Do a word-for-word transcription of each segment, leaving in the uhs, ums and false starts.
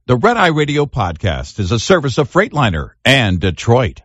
The Red Eye Radio podcast is a service of Freightliner and Detroit.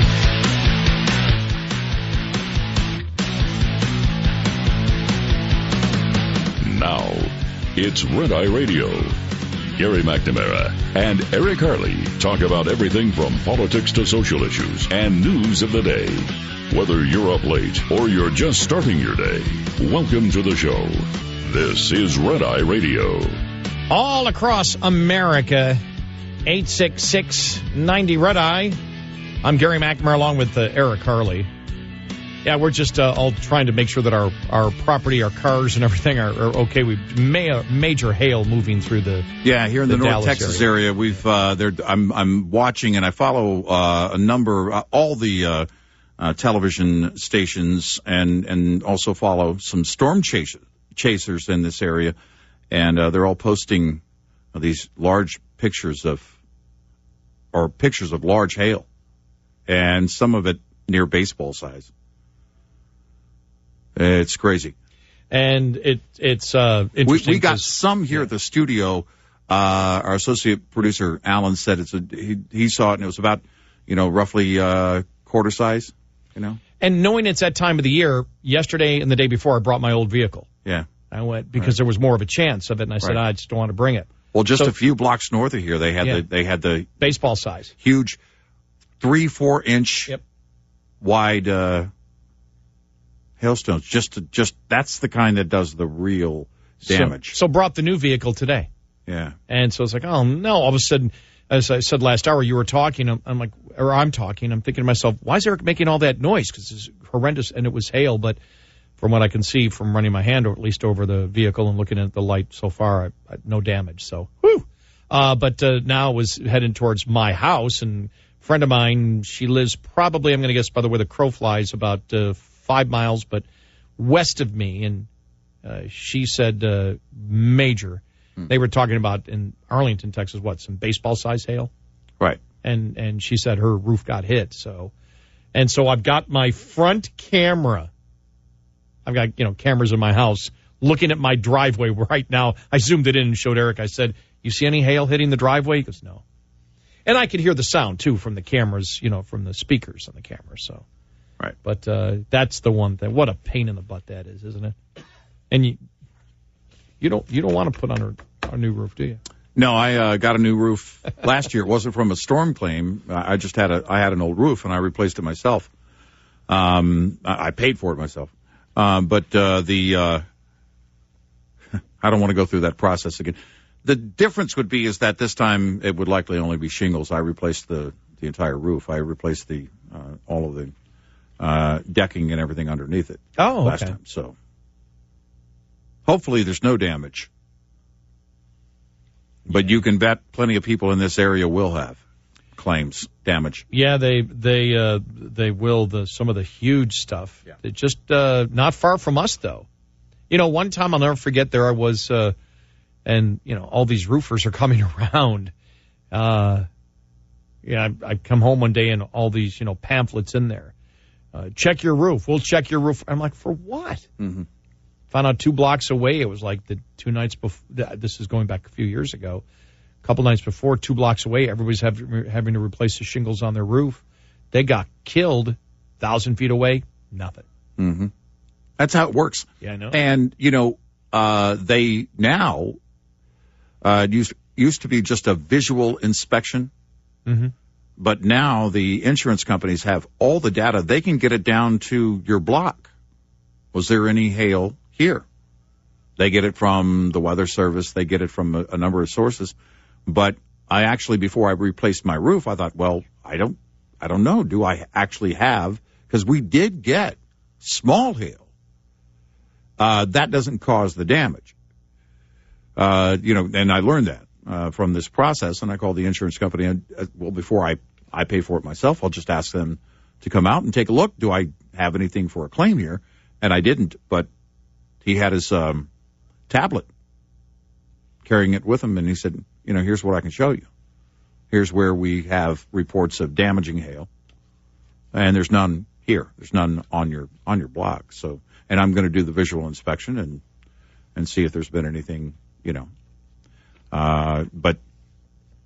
Now, it's Red Eye Radio. Gary McNamara and Eric Harley talk about everything from politics to social issues and news of the day. Whether you're up late or you're just starting your day, welcome to the show. This is Red Eye Radio. All across America, eight six six, ninety Red Eye. I'm Gary McNamara along with uh, Eric Harley. Yeah, we're just uh, all trying to make sure that our, our property, our cars, and everything are, are okay. We've ma- major hail moving through the yeah here in the, the North Dallas Texas area. area. We've uh, there. I'm I'm watching and I follow uh, a number uh, all the uh, uh, television stations and and also follow some storm chase- chasers in this area, and uh, they're all posting these large pictures of or pictures of large hail, and some of it near baseball size. It's crazy. And it it's uh, interesting. We, we got some here yeah. at the studio. Uh, our associate producer, Alan, said it's a, he, he saw it, and it was about, you know, roughly uh, quarter size, you know. And knowing it's that time of the year, yesterday and the day before, I brought my old vehicle. Yeah. I went because right. there was more of a chance of it, and I said, right. I just don't want to bring it. Well, just so, a few blocks north of here, they had yeah. the they had the baseball size, huge, three four inch yep. wide uh, hailstones. Just to, just that's the kind that does the real damage. So, so brought the new vehicle today. Yeah. And so it's like, oh no! All of a sudden, as I said last hour, you were talking. I'm, I'm like, or I'm talking. I'm thinking to myself, why is Eric making all that noise? Because it's horrendous, and it was hail. But from what I can see, from running my hand, or at least over the vehicle and looking at the light so far, I, I, no damage. So, whew. Uh, but uh, now I was heading towards my house, and a friend of mine, she lives probably, I'm going to guess by the way the crow flies, about uh, five miles, but west of me, and uh, she said uh, major. Hmm. They were talking about in Arlington, Texas, what, some baseball-size hail? Right. And and she said her roof got hit. So, and so I've got my front camera. I've got, you know, cameras in my house looking at my driveway right now. I zoomed it in and showed Eric. I said, you see any hail hitting the driveway? He goes, no. And I could hear the sound, too, from the cameras, you know, from the speakers on the camera. So, right. But uh, that's the one thing. What a pain in the butt that is, isn't it? And you you don't you don't want to put on a, a new roof, do you? No, I uh, got a new roof last year. It wasn't from a storm claim. I just had a I had an old roof, and I replaced it myself. Um, I, I paid for it myself. Um, but uh, the uh, I don't want to go through that process again. The difference would be is that this time it would likely only be shingles. I replaced the, the entire roof. I replaced the uh, all of the uh, decking and everything underneath it. Oh, last okay. time. So hopefully there's no damage. But you can bet plenty of people in this area will have claims damage. Yeah, they they uh, they will. The some of the huge stuff. Yeah. It just uh, not far from us though. You know, one time I'll never forget. There I was, uh, and you know, all these roofers are coming around. Uh, yeah, I, I come home one day and all these, you know, pamphlets in there. Uh, check your roof. We'll check your roof. I'm like, for what? Mm-hmm. Found out two blocks away. It was like the two nights before. This is going back a few years ago. A couple nights before, two blocks away, everybody's have, having to replace the shingles on their roof. They got killed. Thousand feet away, nothing. Mm-hmm. That's how it works. Yeah, I know. And you know, uh, they now uh, used used to be just a visual inspection. Mm-hmm. But now the insurance companies have all the data. They can get it down to your block. Was there any hail here? They get it from the Weather Service. They get it from a, a number of sources. But I actually, before I replaced my roof, I thought, well, I don't, I don't know. Do I actually have? Because we did get small hail. Uh, that doesn't cause the damage. Uh, you know, and I learned that uh, from this process. And I called the insurance company. And uh, well, before I, I pay for it myself, I'll just ask them to come out and take a look. Do I have anything for a claim here? And I didn't, but he had his um, tablet, carrying it with him, and he said, you know, here's what I can show you. Here's where we have reports of damaging hail, and there's none here. There's none on your on your block. So, and I'm going to do the visual inspection and and see if there's been anything, you know. Uh, but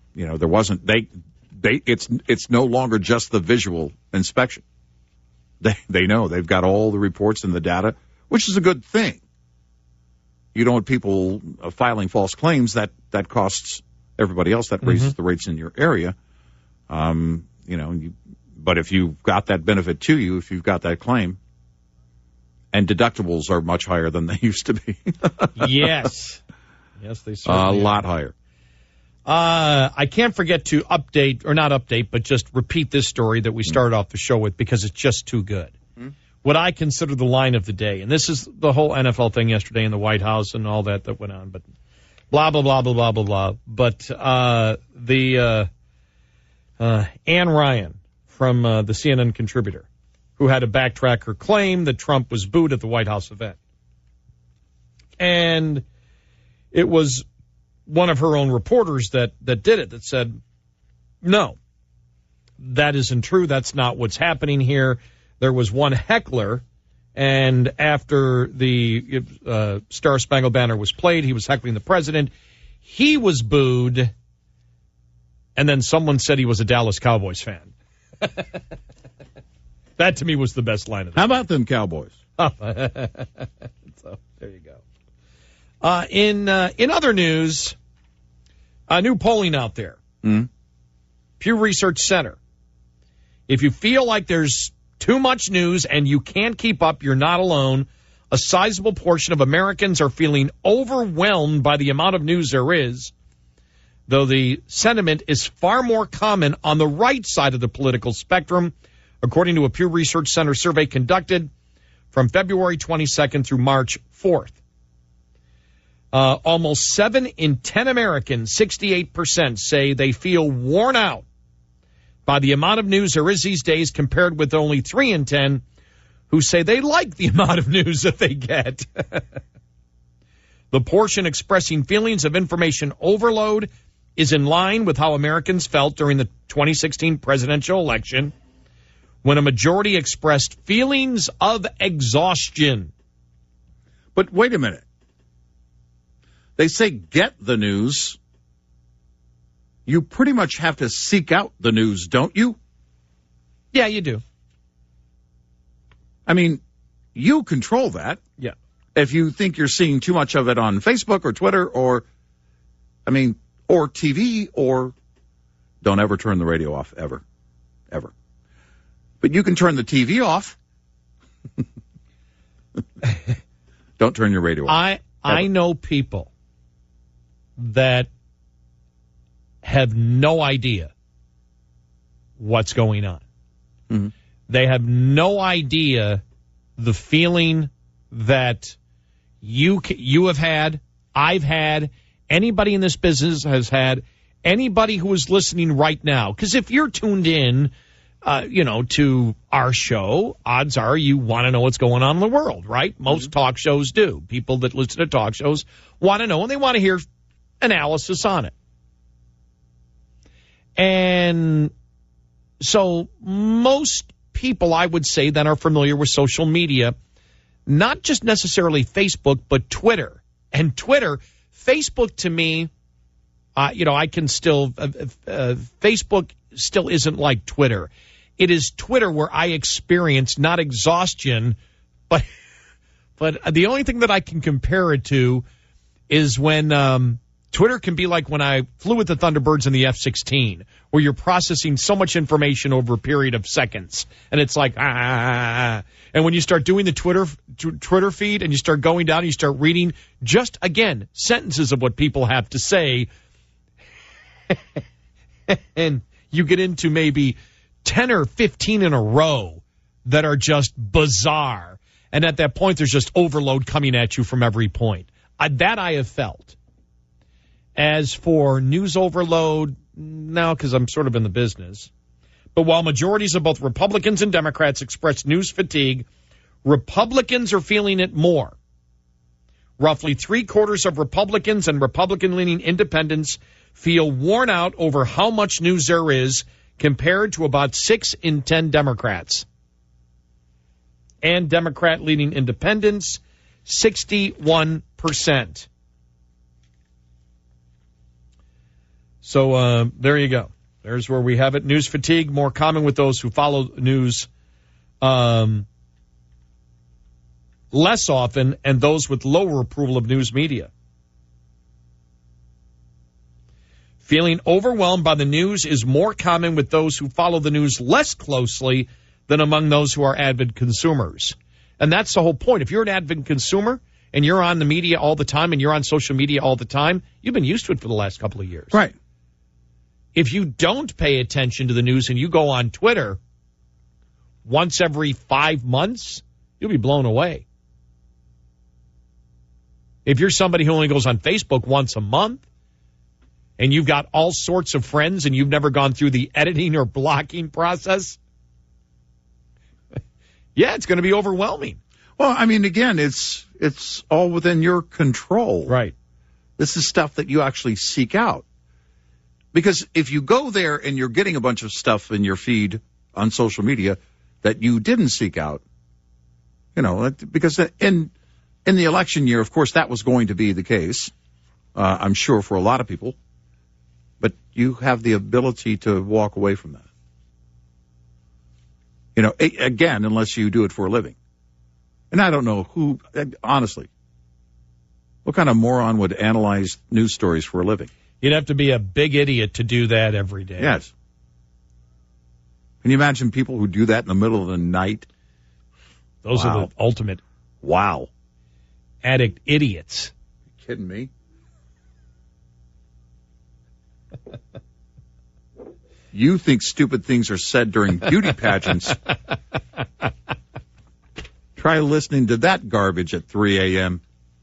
you know, there wasn't they they it's it's no longer just the visual inspection. They they know they've got all the reports and the data, which is a good thing. You don't want people uh, filing false claims that that costs everybody else. That raises mm-hmm. the rates in your area. Um, you know, you, but if you've got that benefit to you, if you've got that claim, and deductibles are much higher than they used to be. Yes. Yes, they A certainly lot are. higher. Uh, I can't forget to update, or not update, but just repeat this story that we started mm. off the show with because it's just too good. Mm. What I consider the line of the day, and this is the whole N F L thing yesterday in the White House and all that that went on, but blah, blah, blah, blah, blah, blah, blah. But uh, the uh, uh, Ann Ryan from uh, the C N N contributor, who had to backtrack her claim that Trump was booed at the White House event. And it was one of her own reporters that, that did it, that said, no, that isn't true. That's not what's happening here. There was one heckler, and after the uh, Star Spangled Banner was played, he was heckling the president. He was booed, and then someone said he was a Dallas Cowboys fan. That, to me, was the best line of the How about them Cowboys? So, there you go. Uh, in uh, in other news, a new polling out there. Mm. Pew Research Center. If you feel like there's too much news and you can't keep up, you're not alone. A sizable portion of Americans are feeling overwhelmed by the amount of news there is, though the sentiment is far more common on the right side of the political spectrum, according to a Pew Research Center survey conducted from February twenty-second through March fourth. Uh, almost seven in ten Americans, sixty-eight percent, say they feel worn out by the amount of news there is these days, compared with only three in ten who say they like the amount of news that they get. The portion expressing feelings of information overload is in line with how Americans felt during the twenty sixteen presidential election, when a majority expressed feelings of exhaustion. But wait a minute. They say get the news. You pretty much have to seek out the news, don't you? Yeah, you do. I mean, you control that. Yeah. If you think you're seeing too much of it on Facebook or Twitter or, I mean, or T V, or don't ever turn the radio off, ever, ever. But you can turn the T V off. Don't turn your radio off. I ever. I know people that have no idea what's going on. Mm-hmm. They have no idea the feeling that you you have had, I've had, anybody in this business has had, anybody who is listening right now. Because if you're tuned in, uh, you know, to our show, odds are you want to know what's going on in the world, right? Most mm-hmm. talk shows do. People that listen to talk shows want to know, and they want to hear analysis on it. And so most people, I would say, that are familiar with social media, not just necessarily Facebook, but Twitter. And Twitter, Facebook to me, uh, you know, I can still, uh, uh, Facebook still isn't like Twitter. It is Twitter where I experience not exhaustion, but but the only thing that I can compare it to is when um, Twitter can be like when I flew with the Thunderbirds in the F sixteen, where you're processing so much information over a period of seconds, and it's like, ah. And when you start doing the Twitter Twitter feed and you start going down and you start reading just, again, sentences of what people have to say, and you get into maybe ten or fifteen in a row that are just bizarre. And at that point, there's just overload coming at you from every point. Uh, that I have felt. As for news overload, no, because I'm sort of in the business. But while majorities of both Republicans and Democrats express news fatigue, Republicans are feeling it more. Roughly three-quarters of Republicans and Republican-leaning independents feel worn out over how much news there is, compared to about six in ten Democrats. And Democrat-leaning independents, sixty-one percent. So uh, there you go. There's where we have it. News fatigue, more common with those who follow news um, less often, and those with lower approval of news media. Feeling overwhelmed by the news is more common with those who follow the news less closely than among those who are avid consumers. And that's the whole point. If you're an avid consumer and you're on the media all the time and you're on social media all the time, you've been used to it for the last couple of years. Right. If you don't pay attention to the news and you go on Twitter once every five months, you'll be blown away. If you're somebody who only goes on Facebook once a month and you've got all sorts of friends and you've never gone through the editing or blocking process, yeah, it's going to be overwhelming. Well, I mean, again, it's it's all within your control. Right. This is stuff that you actually seek out. Because if you go there and you're getting a bunch of stuff in your feed on social media that you didn't seek out, you know, because in in the election year, of course, that was going to be the case, uh, I'm sure, for a lot of people. But you have the ability to walk away from that. You know, again, unless you do it for a living. And I don't know who, honestly, what kind of moron would analyze news stories for a living? You'd have to be a big idiot to do that every day. Yes. Can you imagine people who do that in the middle of the night? Those wow. are the ultimate wow addict idiots. You kidding me? You think stupid things are said during beauty pageants. Try listening to that garbage at three a.m.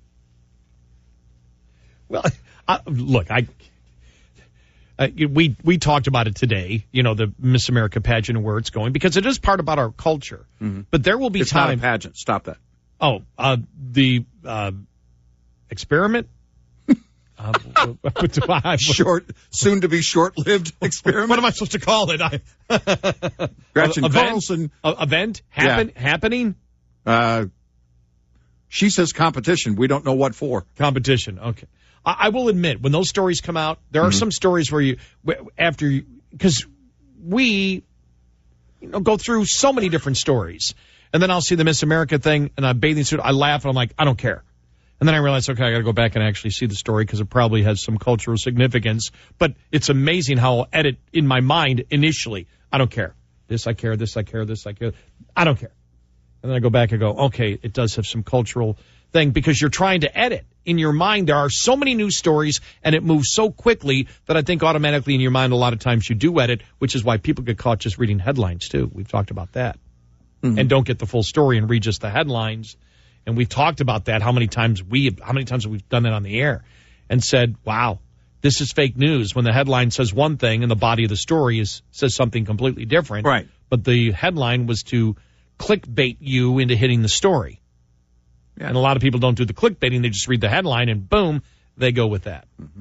Well, I, look, I uh, we we talked about it today, you know, the Miss America pageant and where it's going, because it is part about our culture. Mm-hmm. But there will be it's time. It's not a pageant. Stop that. Oh, uh, the uh, experiment? Uh, Short, soon to be short-lived experiment. What am I supposed to call it? I, Gretchen event, Carlson. Event happen yeah. happening. Uh, she says competition. We don't know what for. Competition. Okay. I, I will admit, when those stories come out, there are mm-hmm. some stories where you after you because we you know go through so many different stories, and then I'll see the Miss America thing, and I'm bathing suit. I laugh, and I'm like, I don't care. And then I realized, okay, I got to go back and actually see the story because it probably has some cultural significance. But it's amazing how I'll edit in my mind initially. I don't care. This I care, this I care, this I care. I don't care. And then I go back and go, okay, it does have some cultural thing because you're trying to edit. In your mind, there are so many news stories, and it moves so quickly that I think automatically in your mind a lot of times you do edit, which is why people get caught just reading headlines, too. We've talked about that. Mm-hmm. And don't get the full story and read just the headlines. And we've talked about that, how many times we, how many times have we done that on the air and said, wow, this is fake news when the headline says one thing and the body of the story is says something completely different. Right. But the headline was to clickbait you into hitting the story. Yeah. And a lot of people don't do the clickbaiting. They just read the headline and boom, they go with that. Mm-hmm.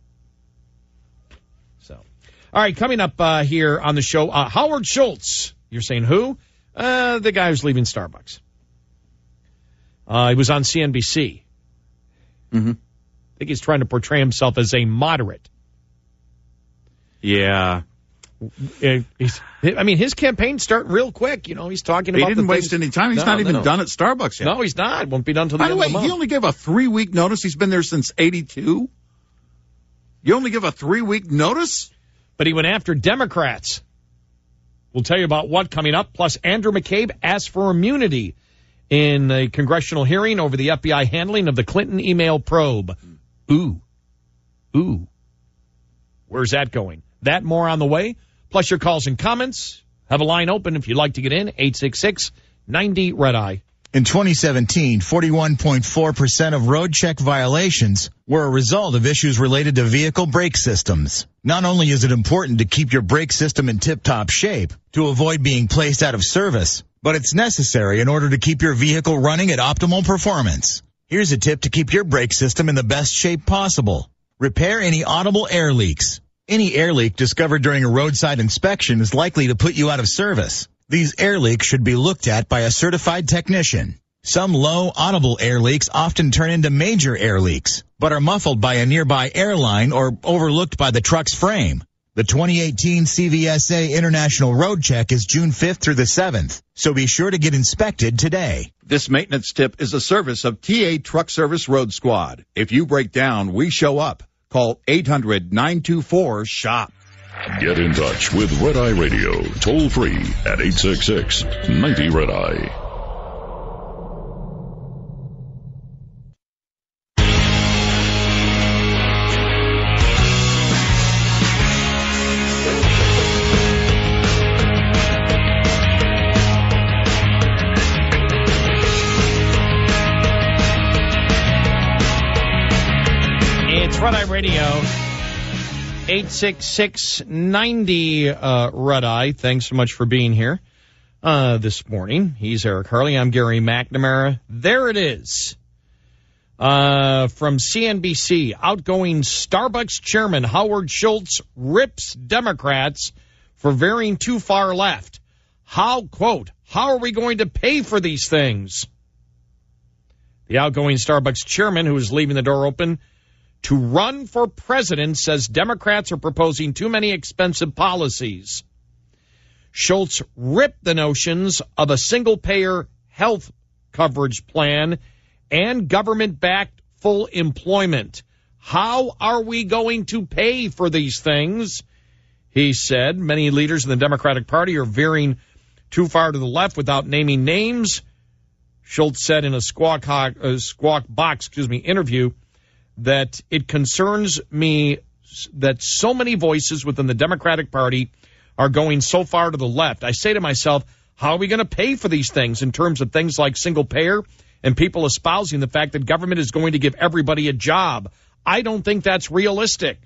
So, all right, coming up uh, here on the show, uh, Howard Schultz. You're saying who? Uh, the guy who's leaving Starbucks. Uh, he was on C N B C. Mm-hmm. I think he's trying to portray himself as a moderate. Yeah. He's, I mean, his campaign's starting real quick. You know, he's talking he about. He didn't the waste things. any time. He's no, not even no. done at Starbucks yet. No, he's not. Won't be done until the By the end way, of the month. he only gave a three-week notice. He's been there since eighty-two. You only give a three-week notice? But he went after Democrats. We'll tell you about what coming up. Plus, Andrew McCabe asked for immunity in a congressional hearing over the F B I handling of the Clinton email probe. Ooh. Ooh. Where's that going? That more on the way. Plus your calls and comments. Have a line open if you'd like to get in. eight six six, ninety, red eye. In twenty seventeen, forty-one point four percent of road check violations were a result of issues related to vehicle brake systems. Not only is it important to keep your brake system in tip-top shape to avoid being placed out of service, but it's necessary in order to keep your vehicle running at optimal performance. Here's a tip to keep your brake system in the best shape possible. Repair any audible air leaks. Any air leak discovered during a roadside inspection is likely to put you out of service. These air leaks should be looked at by a certified technician. Some low, audible air leaks often turn into major air leaks, but are muffled by a nearby airline or overlooked by the truck's frame. The twenty eighteen C V S A International Road Check is June fifth through the seventh, so be sure to get inspected today. This maintenance tip is a service of T A Truck Service Road Squad. If you break down, we show up. Call eight hundred, nine two four, SHOP. Get in touch with Red Eye Radio, toll free at eight six six, ninety, Red Eye. Red Eye Radio, eight six six, ninety, uh, Red Eye. Thanks so much for being here uh, this morning. He's Eric Harley. I'm Gary McNamara. There it is. Uh, from C N B C, outgoing Starbucks chairman Howard Schultz rips Democrats for veering too far left. How, quote, how are we going to pay for these things? The outgoing Starbucks chairman, who is leaving the door open to run for president, says Democrats are proposing too many expensive policies. Schultz ripped the notions of a single-payer health coverage plan and government-backed full employment. How are we going to pay for these things? He said many leaders in the Democratic Party are veering too far to the left without naming names. Schultz said in a squawk, uh, squawk box excuse me, interview that it concerns me that so many voices within the Democratic Party are going so far to the left. I say to myself, how are we going to pay for these things in terms of things like single payer and people espousing the fact that government is going to give everybody a job? I don't think that's realistic.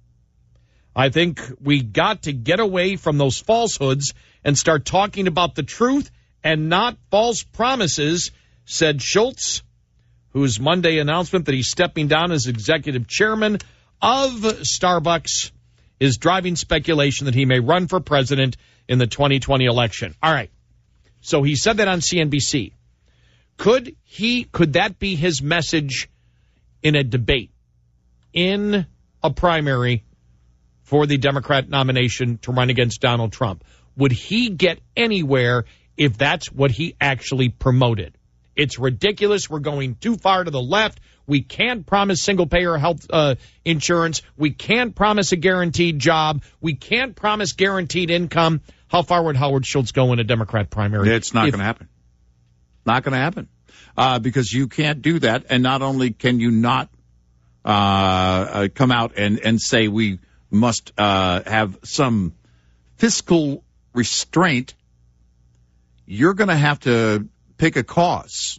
I think we got to get away from those falsehoods and start talking about the truth and not false promises, said Schultz, whose Monday announcement that he's stepping down as executive chairman of Starbucks is driving speculation that he may run for president in the twenty twenty election. All right. So he said that on C N B C. Could he, could that be his message in a debate, in a primary for the Democrat nomination to run against Donald Trump? Would he get anywhere if that's what he actually promoted? It's ridiculous. We're going too far to the left. We can't promise single-payer health uh, insurance. We can't promise a guaranteed job. We can't promise guaranteed income. How far would Howard Schultz go in a Democrat primary? It's not going to happen. Not going to happen. Uh, because you can't do that. And not only can you not uh, uh, come out and, and say we must uh, have some fiscal restraint, you're going to have to pick a cause,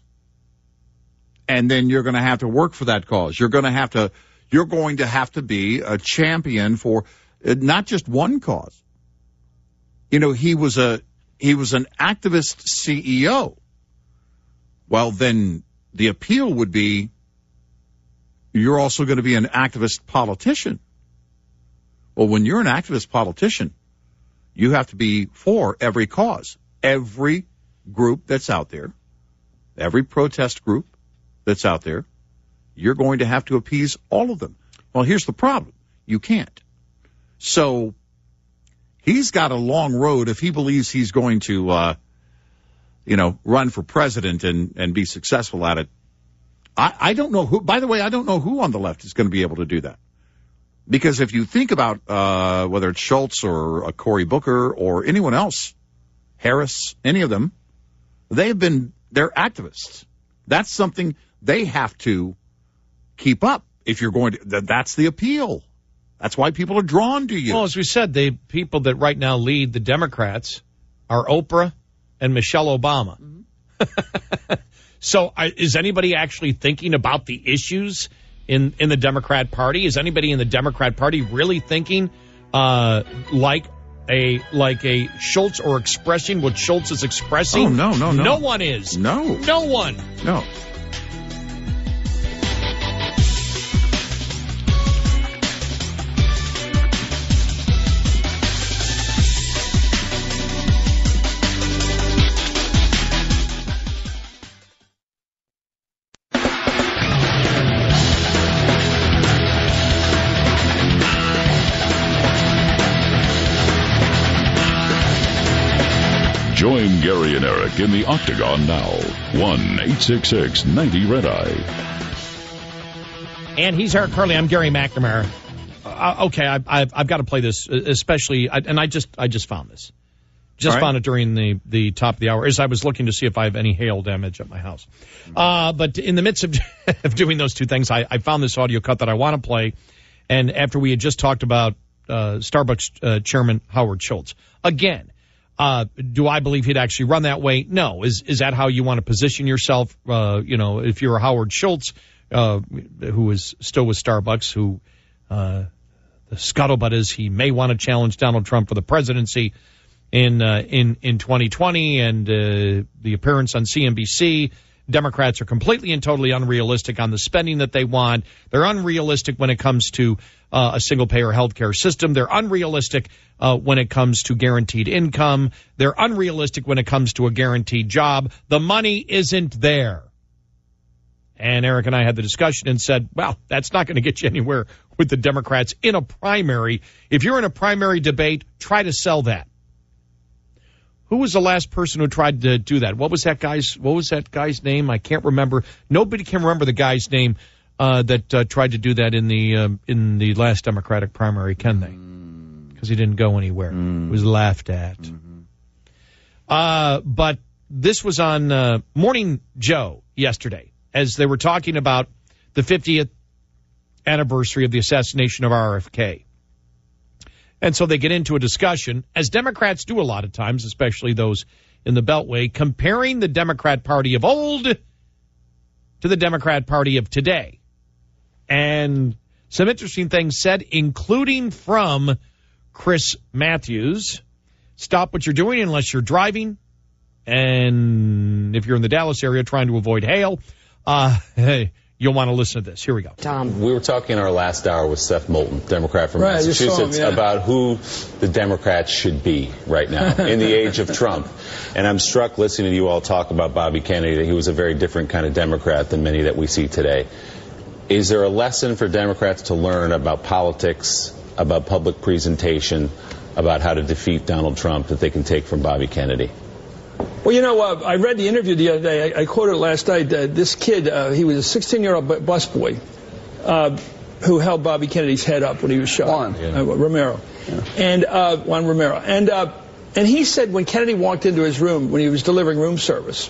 and then you're going to have to work for that cause. You're going to have to, you're going to have to be a champion for not just one cause. You know, he was a, he was an activist C E O. Well, then the appeal would be you're also going to be an activist politician. Well, when you're an activist politician, you have to be for every cause, every group that's out there, every protest group that's out there, you're going to have to appease all of them. Well, here's the problem. You can't. So he's got a long road if he believes he's going to, uh, you know, run for president and, and be successful at it. I, I don't know who, by the way, I don't know who on the left is going to be able to do that. Because if you think about uh, whether it's Schultz or uh, Cory Booker or anyone else, Harris, any of them, they've been, they're activists. That's something they have to keep up if you're going to, that's the appeal. That's why people are drawn to you. Well, as we said, the people that right now lead the Democrats are Oprah and Michelle Obama. Mm-hmm. So uh, is anybody actually thinking about the issues in, in the Democrat Party? Is anybody in the Democrat Party really thinking uh, like a like a Schultz or expressing what Schultz is expressing? Oh, no, no, no. No one is. No. No one. No. Join Gary and Eric in the Octagon now. one eight six six ninety Red Eye. And he's Eric Curley. I'm Gary McNamara. Uh, okay, I, I've, I've got to play this, especially, I, and I just I just found this. Just right. found it during the, the top of the hour as I was looking to see if I have any hail damage at my house. Uh, but in the midst of, of doing those two things, I, I found this audio cut that I want to play. And after we had just talked about uh, Starbucks uh, chairman Howard Schultz. Again, uh, do I believe he'd actually run that way? No. Is is that how you want to position yourself? Uh, you know, if you're a Howard Schultz, uh, who is still with Starbucks, who uh, the scuttlebutt is he may want to challenge Donald Trump for the presidency in uh, in in twenty twenty, and uh, the appearance on C N B C. Democrats are completely and totally unrealistic on the spending that they want. They're unrealistic when it comes to uh, a single-payer health care system. They're unrealistic uh, when it comes to guaranteed income. They're unrealistic when it comes to a guaranteed job. The money isn't there. And Eric and I had the discussion and said, well, that's not going to get you anywhere with the Democrats in a primary. If you're in a primary debate, try to sell that. Who was the last person who tried to do that? What was that guy's What was that guy's name? I can't remember. Nobody can remember the guy's name uh, that uh, tried to do that in the um, in the last Democratic primary, can they? Because he didn't go anywhere. Mm. It was laughed at. Mm-hmm. Uh, but this was on uh, Morning Joe yesterday, as they were talking about the fiftieth anniversary of the assassination of R F K. And so they get into a discussion, as Democrats do a lot of times, especially those in the Beltway, comparing the Democrat Party of old to the Democrat Party of today. And some interesting things said, including from Chris Matthews. Stop what you're doing unless you're driving. And if you're in the Dallas area trying to avoid hail, uh, hey, you'll want to listen to this. Here we go. Tom. We were talking in our last hour with Seth Moulton, Democrat from right, Massachusetts, him, yeah. about who the Democrats should be right now in the age of Trump. And I'm struck listening to you all talk about Bobby Kennedy, that he was a very different kind of Democrat than many that we see today. Is there a lesson for Democrats to learn about politics, about public presentation, about how to defeat Donald Trump that they can take from Bobby Kennedy? Well, you know, uh, I read the interview the other day. I, I quoted it last night. Uh, this kid, uh, he was a sixteen-year-old busboy uh, who held Bobby Kennedy's head up when he was shot. Juan. Yeah. Uh, Romero. Yeah. And uh, Juan Romero. And, uh, and he said when Kennedy walked into his room, when he was delivering room service,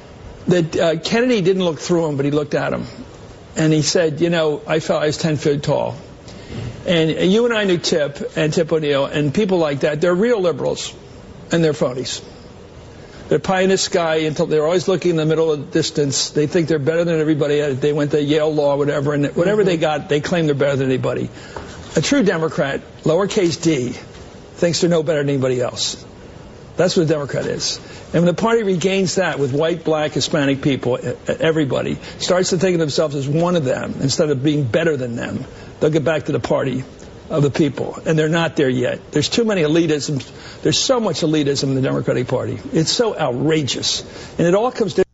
that uh, Kennedy didn't look through him, but he looked at him. And he said, you know, I felt I was ten feet tall. And, and you and I knew Tip and Tip O'Neill and people like that. They're real liberals, and they're phonies. They're pie in the sky until they're always looking in the middle of the distance. They think they're better than everybody. They went to Yale Law, whatever, and whatever mm-hmm. they got, they claim they're better than anybody. A true Democrat, lowercase d, thinks they're no better than anybody else. That's what a Democrat is. And when the party regains that with white, black, Hispanic people, everybody, starts to think of themselves as one of them instead of being better than them, they'll get back to the party of the people, and they're not there yet. There's too many elitisms. There's so much elitism in the Democratic Party. It's so outrageous. And it all comes down to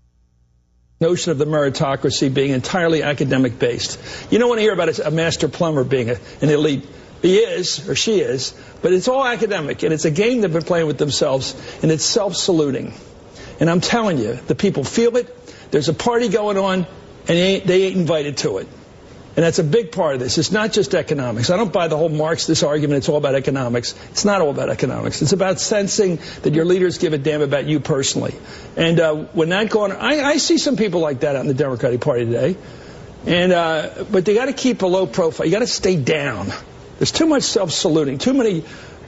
the notion of the meritocracy being entirely academic-based. You don't want to hear about a master plumber being a, an elite. He is, or she is, but it's all academic, and it's a game they've been playing with themselves, and it's self-saluting. And I'm telling you, the people feel it. There's a party going on, and they ain't, they ain't invited to it. And that's a big part of this. It's not just economics. I don't buy the whole Marxist argument it's all about economics. It's not all about economics. It's about sensing that your leaders give a damn about you personally. And uh, when that going on, I, I see some people like that out in the Democratic Party today. And uh, but they got to keep a low profile. You got to stay down. There's too much self-saluting, too many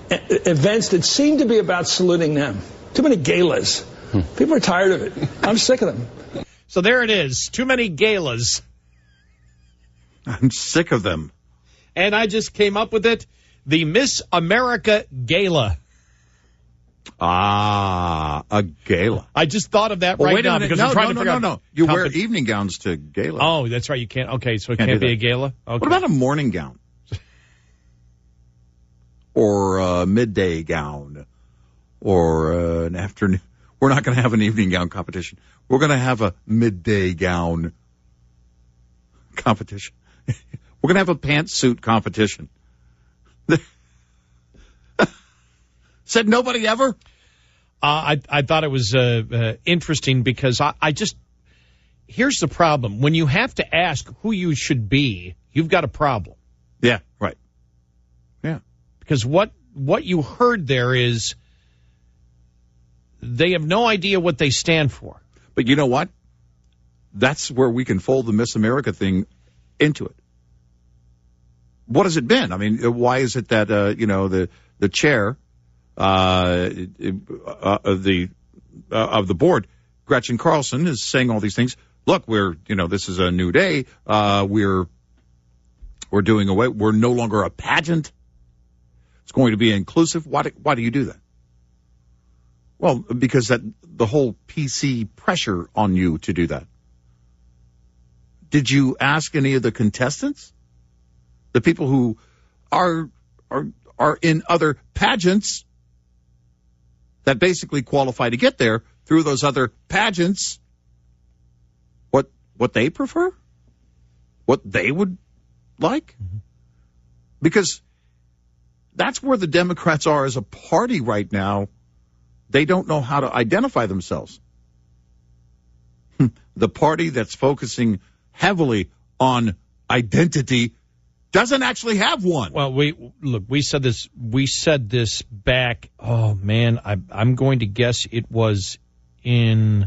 events that seem to be about saluting them, too many galas. Hmm. People are tired of it. I'm sick of them. So there it is. Too many galas. I'm sick of them. And I just came up with it. The Miss America Gala. Ah, a gala. I just thought of that well, right now because no, I'm trying no, to figure no, no, out. No, You wear it, evening gowns to gala. Oh, that's right. You can't. Okay, so it can't, can't be that. a gala? Okay. What about a morning gown? Or a midday gown? Or uh, an afternoon? We're not going to have an evening gown competition. We're going to have a midday gown competition. We're going to have a pantsuit competition. Said nobody ever? Uh, I I thought it was uh, uh, interesting because I, I just here's the problem: when you have to ask who you should be, you've got a problem. Yeah, right. Yeah, because what what you heard there is they have no idea what they stand for. But you know what? That's where we can fold the Miss America thing into it. What has it been? I mean, why is it that uh, you know the the chair uh, uh, of the uh, of the board, Gretchen Carlson, is saying all these things? Look, we're you know this is a new day. Uh, we're we're doing away. We're no longer a pageant. It's going to be inclusive. Why do, why do you do that? Well, because that the whole P C pressure on you to do that. Did you ask any of the contestants? The people who are are are in other pageants that basically qualify to get there through those other pageants, what what they prefer? What they would like? Mm-hmm. Because that's where the Democrats are as a party right now. They don't know how to identify themselves. The party that's focusing heavily on identity doesn't actually have one. Well, we look. We said this. We said this back. Oh man, I, I'm going to guess it was in.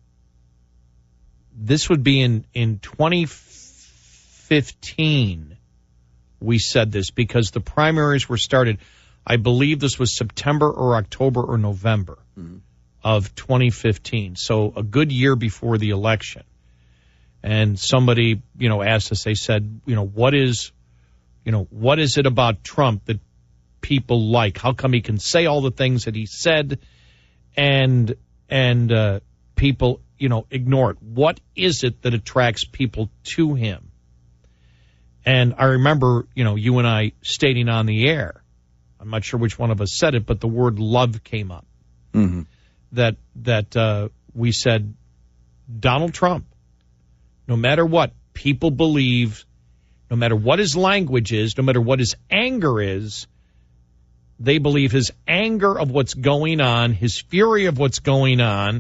This would be in in twenty fifteen. We said this because the primaries were started. I believe this was September or October or November mm-hmm. of twenty fifteen. So a good year before the election. And somebody, you know, asked us. They said, you know, what is. You know, what is it about Trump that people like? How come he can say all the things that he said and and uh, people, you know, ignore it? What is it that attracts people to him? And I remember, you know, you and I stating on the air, I'm not sure which one of us said it, but the word love came up. Mm-hmm. That, that uh, we said, Donald Trump, no matter what, people believe. No matter what his language is, no matter what his anger is, they believe his anger of what's going on, his fury of what's going on,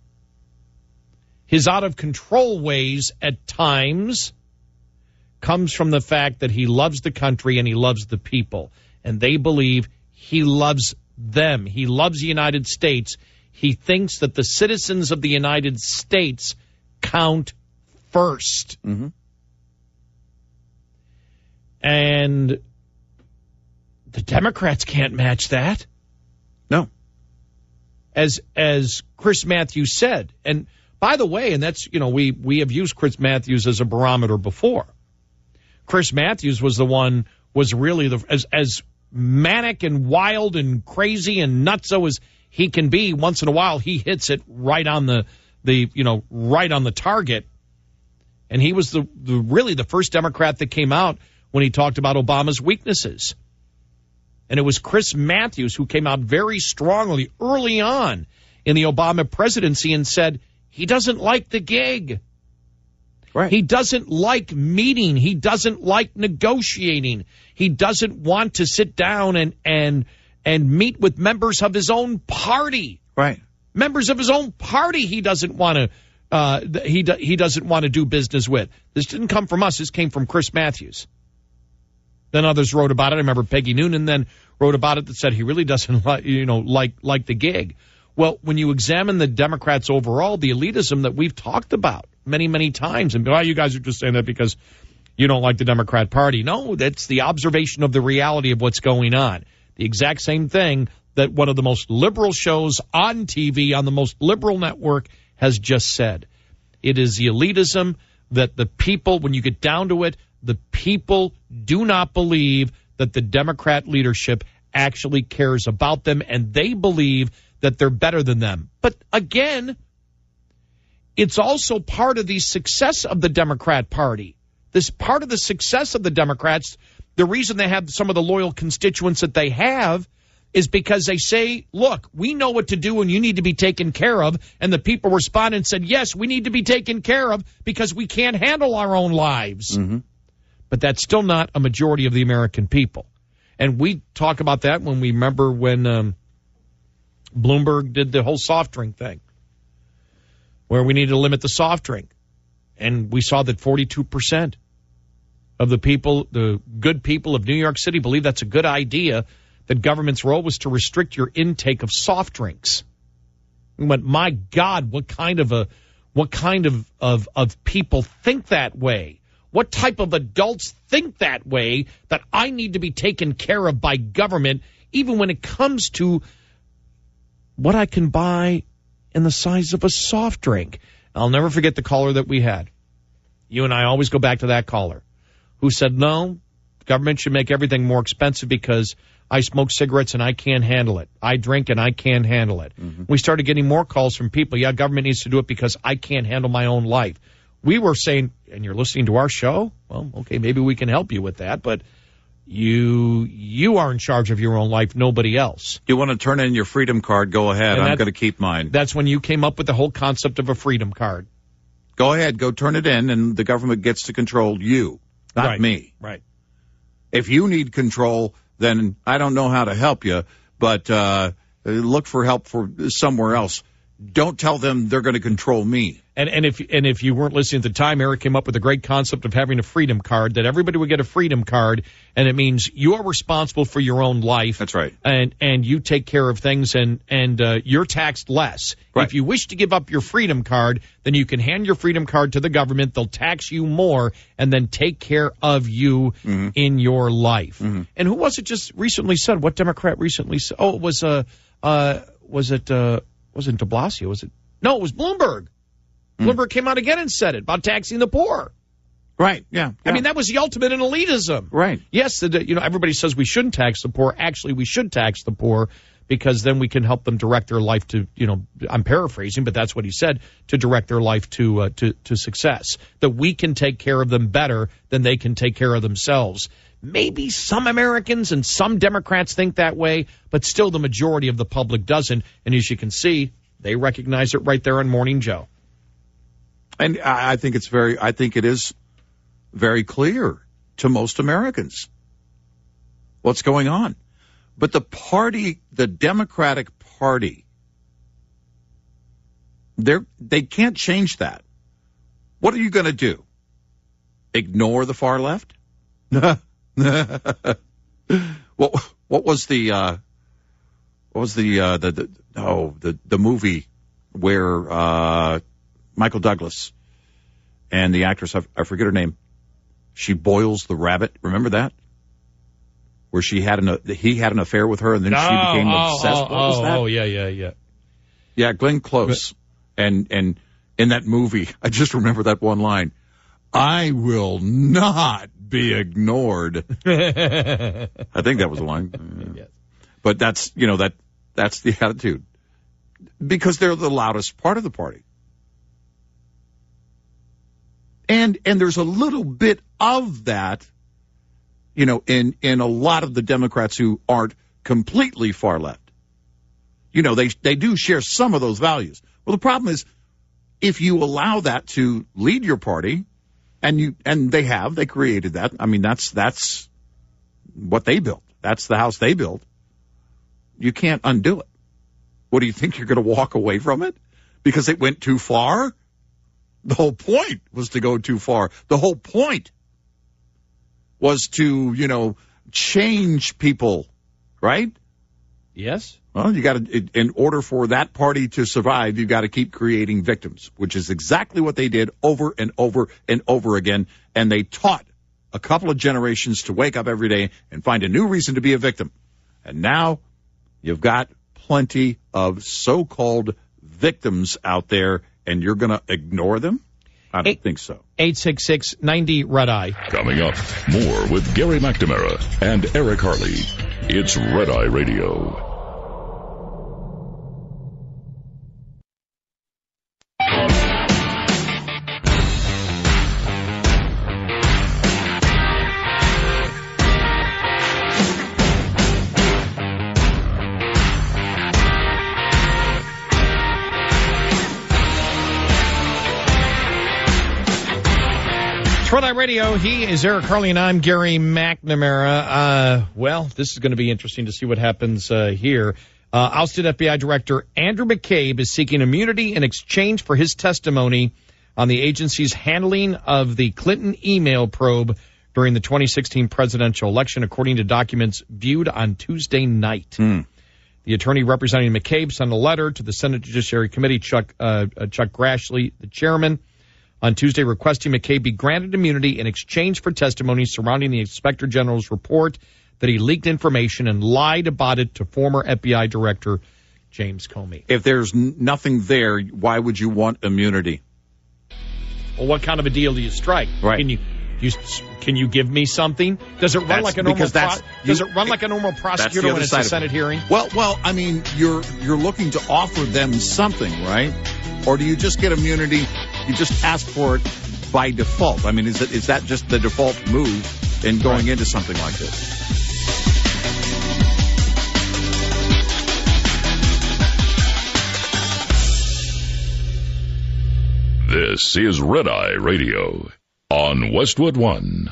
his out-of-control ways at times comes from the fact that he loves the country and he loves the people. And they believe he loves them. He loves the United States. He thinks that the citizens of the United States count first. Mm-hmm. And the Democrats can't match that. No. As as Chris Matthews said. And by the way, and that's, you know, we, we have used Chris Matthews as a barometer before. Chris Matthews was the one, was really the, as, as manic and wild and crazy and nutso as he can be. Once in a while, he hits it right on the, the you know, right on the target. And he was the, the really the first Democrat that came out when he talked about Obama's weaknesses. And it was Chris Matthews who came out very strongly early on in the Obama presidency and said he doesn't like the gig. Right. He doesn't like meeting. He doesn't like negotiating. He doesn't want to sit down and and and meet with members of his own party. Right. Members of his own party he doesn't want to uh, he do, he doesn't want to do business with. This didn't come from us. This came from Chris Matthews. Then others wrote about it. I remember Peggy Noonan then wrote about it that said he really doesn't like, you know, like like the gig. Well, when you examine the Democrats overall, the elitism that we've talked about many, many times, and oh, you guys are just saying that because you don't like the Democrat Party. No, that's the observation of the reality of what's going on. The exact same thing that one of the most liberal shows on T V, on the most liberal network, has just said. It is the elitism that the people, when you get down to it, the people do not believe that the Democrat leadership actually cares about them, and they believe that they're better than them. But again, it's also part of the success of the Democrat Party. This part of the success of the Democrats, the reason they have some of the loyal constituents that they have is because they say, look, we know what to do and you need to be taken care of. And the people responded and said, yes, we need to be taken care of because we can't handle our own lives. Mm-hmm. But that's still not a majority of the American people. And we talk about that when we remember when um, Bloomberg did the whole soft drink thing, where we need to limit the soft drink. And we saw that forty-two percent of the people, the good people of New York City, believe that's a good idea, that government's role was to restrict your intake of soft drinks. We went, my God, what kind of a, what kind of, of, of people think that way? What type of adults think that way, that I need to be taken care of by government, even when it comes to what I can buy in the size of a soft drink? I'll never forget the caller that we had. You and I always go back to that caller who said, no, the government should make everything more expensive because I smoke cigarettes and I can't handle it. I drink and I can't handle it. Mm-hmm. We started getting more calls from people. Yeah, government needs to do it because I can't handle my own life. We were saying, and you're listening to our show? Well, okay, maybe we can help you with that, but you you are in charge of your own life, nobody else. You want to turn in your freedom card, go ahead. I'm going to keep mine. That's when you came up with the whole concept of a freedom card. Go ahead, go turn it in, and the government gets to control you, not right. me. Right. If you need control, then I don't know how to help you, but uh, look for help for somewhere else. Don't tell them they're going to control me. And, and if and if you weren't listening at the time, Eric came up with a great concept of having a freedom card, that everybody would get a freedom card, and it means you are responsible for your own life. That's right. And and you take care of things, and, and uh, you're taxed less. Right. If you wish to give up your freedom card, then you can hand your freedom card to the government. They'll tax you more and then take care of you mm-hmm. in your life. Mm-hmm. And who was it just recently said? What Democrat recently said? Oh, it was, uh, uh, was it, uh, wasn't de Blasio? Was it? No, it was Bloomberg. Bloomberg came out again and said it about taxing the poor. Right, yeah, yeah. I mean, that was the ultimate in elitism. Right. Yes, the, you know, everybody says we shouldn't tax the poor. Actually, we should tax the poor because then we can help them direct their life to, you know, I'm paraphrasing, but that's what he said, to direct their life to, uh, to, to success. That we can take care of them better than they can take care of themselves. Maybe some Americans and some Democrats think that way, but still the majority of the public doesn't. And as you can see, they recognize it right there on Morning Joe. And I think it's very, I think it is very clear to most Americans what's going on. But the party, the Democratic Party, they're, they can't change that. What are you going to do? Ignore the far left? what, what was the, uh, what was the, uh, the, the, oh, the, the movie where, uh, Michael Douglas and the actress, I forget her name, she boils the rabbit. Remember that? Where she had an, he had an affair with her and then oh, she became oh, obsessed. Oh, what was oh, that? Oh, yeah, yeah, yeah. Yeah, Glenn Close. But, and, and in that movie, I just remember that one line. I will not be ignored. I think that was the line. Yes. But that's, you know, that that's the attitude. Because they're the loudest part of the party. And and there's a little bit of that, you know, in, in a lot of the Democrats who aren't completely far left. You know, they they do share some of those values. Well, the problem is if you allow that to lead your party, and you and they have, they created that. I mean, that's that's what they built. That's the house they built. You can't undo it. What do you think, you're going to walk away from it because it went too far? The whole point was to go too far. The whole point was to, you know, change people, right? Yes. Well, you got to, in order for that party to survive, you've got to keep creating victims, which is exactly what they did over and over and over again. And they taught a couple of generations to wake up every day and find a new reason to be a victim. And now you've got plenty of so-called victims out there, and you're going to ignore them? I don't Eight, think so. eight six six, ninety, Red Eye. Coming up, more with Gary McNamara and Eric Harley. It's Red Eye Radio. Red Eye Radio, he is Eric Harley, and I'm Gary McNamara. Uh, well, this is going to be interesting to see what happens uh, here. Uh, ousted F B I Director Andrew McCabe is seeking immunity in exchange for his testimony on the agency's handling of the Clinton email probe during the twenty sixteen presidential election, according to documents viewed on Tuesday night. Mm. The attorney representing McCabe sent a letter to the Senate Judiciary Committee, Chuck, uh, uh, Chuck Grassley, the chairman, on Tuesday requesting McCabe be granted immunity in exchange for testimony surrounding the Inspector General's report that he leaked information and lied about it to former F B I Director James Comey. If there's n- nothing there, why would you want immunity? Well, what kind of a deal do you strike? Right. Can you, you can you give me something? Does it run That's, like a normal? that's, pro- you, does it run like a normal prosecutor when it's a Senate hearing? Well, well, I mean, you're you're looking to offer them something, right? Or do you just get immunity? You just ask for it by default. I mean, is it is that just the default move in going right. into something like this? This is Red Eye Radio on Westwood One.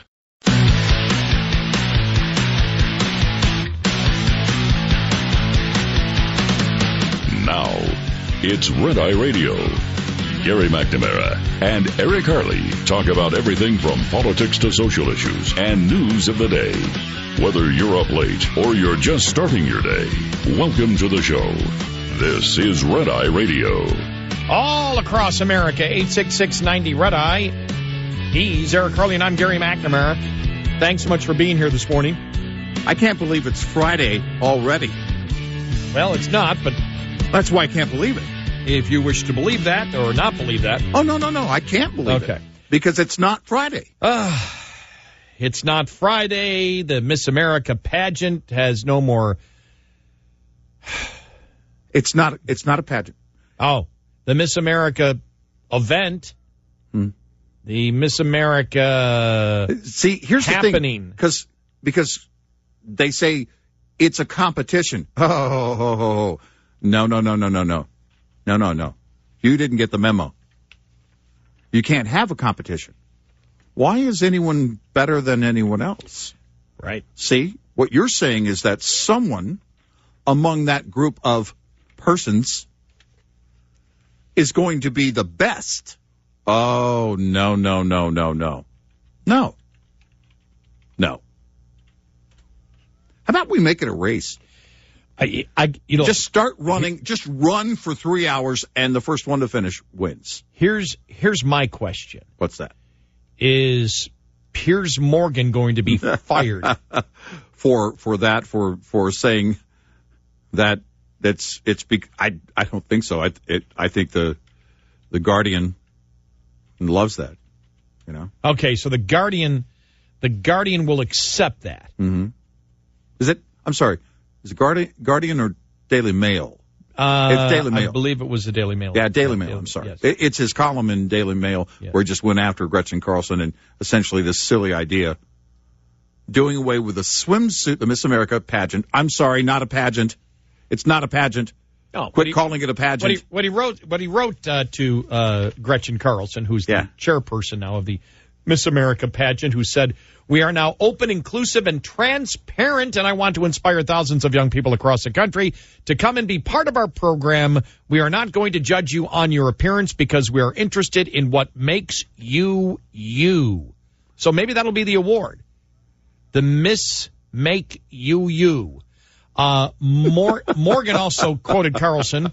Now, it's Red Eye Radio. Gary McNamara and Eric Harley talk about everything from politics to social issues and news of the day. Whether you're up late or you're just starting your day, welcome to the show. This is Red Eye Radio. All across America, eight six six, ninety, Red Eye. He's Eric Harley, and I'm Gary McNamara. Thanks so much for being here this morning. I can't believe it's Friday already. Well, it's not, but that's why I can't believe it. If you wish to believe that or not believe that. Oh, no, no, no. I can't believe okay. it. Because it's not Friday. Uh, it's not Friday. The Miss America pageant has no more. It's not, it's not a pageant. Oh, the Miss America event. Hmm. The Miss America See, here's happening. the thing. Because, because they say it's a competition. Oh, oh, oh, oh. No, no, no, no, no, no. No, no, no. You didn't get the memo. You can't have a competition. Why is anyone better than anyone else? Right. See, what you're saying is that someone among that group of persons is going to be the best. Oh, no, no, no, no, no. No. No. How about we make it a race? I, I, you know, just start running. Just run for three hours, and the first one to finish wins. Here's here's my question. What's that? Is Piers Morgan going to be fired for for that? For for saying that that's it's. Be, I I don't think so. I it, I think the the Guardian loves that. You know. Okay, so the Guardian, the Guardian will accept that. Mm-hmm. Is it? I'm sorry. Is it Guardian, Guardian or Daily Mail? Uh, it's Daily Mail. I believe it was the Daily Mail. Yeah, Daily yeah, Mail. Daily, I'm sorry. Yes. It, it's his column in Daily Mail yes. where he just went after Gretchen Carlson and essentially this silly idea, doing away with the swimsuit, the Miss America pageant. I'm sorry, not a pageant. It's not a pageant. No, Quit he, calling it a pageant. What he, what he wrote, what he wrote uh, to uh, Gretchen Carlson, who's yeah. the chairperson now of the Miss America pageant, who said, "We are now open, inclusive, and transparent, and I want to inspire thousands of young people across the country to come and be part of our program. We are not going to judge you on your appearance because we are interested in what makes you you." So maybe that'll be the award. The Miss Make You You. Uh, Mor- Morgan also quoted Carlson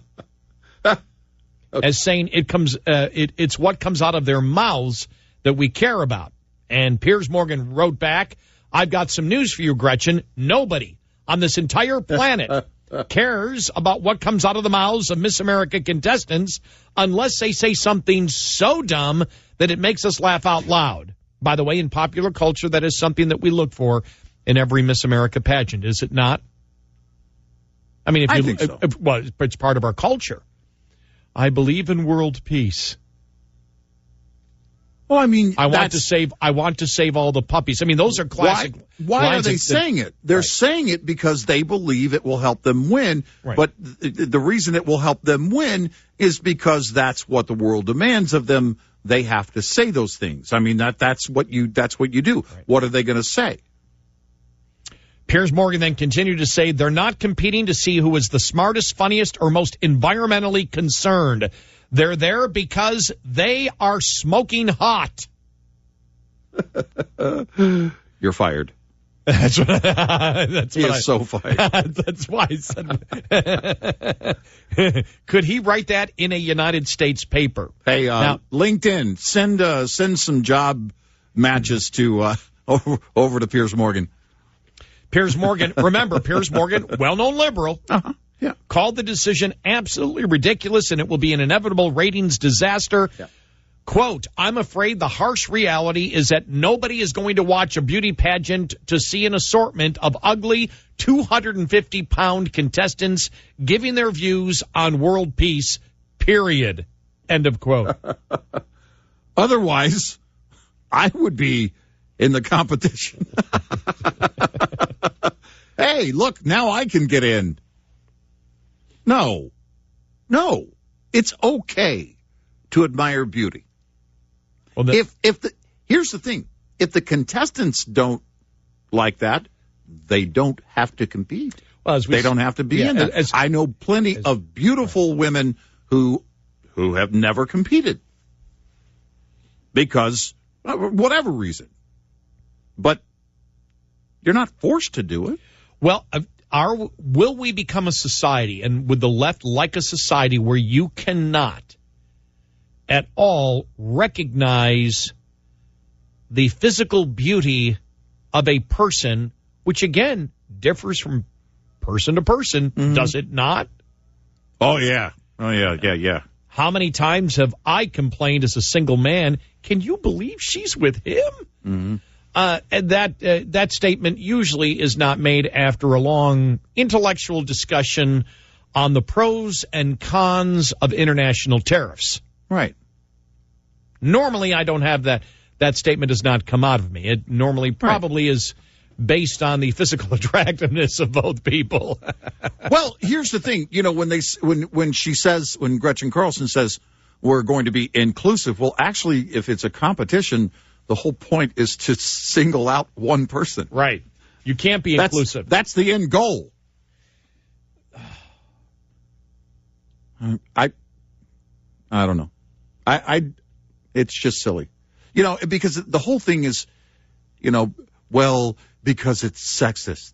as saying it comes, uh, it, it's what comes out of their mouths that we care about. And Piers Morgan wrote back, "I've got some news for you, Gretchen. Nobody on this entire planet cares about what comes out of the mouths of Miss America contestants unless they say something so dumb that it makes us laugh out loud." By the way, in popular culture, that is something that we look for in every Miss America pageant, is it not? I mean, if you, I think so. if, well, it's part of our culture. I believe in world peace. Well, I mean, I want to save. I want to save all the puppies. I mean, those are classic. Why, why are they that, saying it? They're right. saying it because they believe it will help them win. Right. But th- the reason it will help them win is because that's what the world demands of them. They have to say those things. I mean, that that's what you that's what you do. Right. What are they going to say? Piers Morgan then continued to say they're not competing to see who is the smartest, funniest, or most environmentally concerned. They're there because they are smoking hot. You're fired. That's what, that's he what is I, so fired. That's why I said. Could he write that in a United States paper? Hey, uh, now, LinkedIn, send uh, send some job matches to uh, over, over to Piers Morgan. Piers Morgan, remember, Piers Morgan, well-known liberal, uh-huh. yeah. called the decision absolutely ridiculous and it will be an inevitable ratings disaster. Yeah. Quote, I'm afraid the harsh reality is that nobody is going to watch a beauty pageant to see an assortment of ugly two hundred fifty pound contestants giving their views on world peace, period. End of quote. Otherwise, I would be in the competition. Hey, look, now I can get in. No. No. It's okay to admire beauty. Well, the, if if the here's the thing, if the contestants don't like that, they don't have to compete. Well, as we, they don't have to be yeah, in that. As, I know plenty as, of beautiful women who who have never competed because uh, whatever reason. But you're not forced to do it. Well, are will we become a society, and would the left like a society where you cannot at all recognize the physical beauty of a person, which again differs from person to person, mm-hmm. does it not? Oh, yeah. Oh, yeah, yeah, yeah. How many times have I complained as a single man, can you believe she's with him? Mm-hmm. Uh, and that uh, that statement usually is not made after a long intellectual discussion on the pros and cons of international tariffs. Right. Normally, I don't have that. That statement does not come out of me. It normally probably right. is based on the physical attractiveness of both people. Well, here's the thing. You know, when they when when she says, when Gretchen Carlson says we're going to be inclusive, well, actually, if it's a competition, the whole point is to single out one person. Right. You can't be that's, inclusive. That's the end goal. I I don't know. I, I it's just silly. You know, because the whole thing is, you know, well, because it's sexist.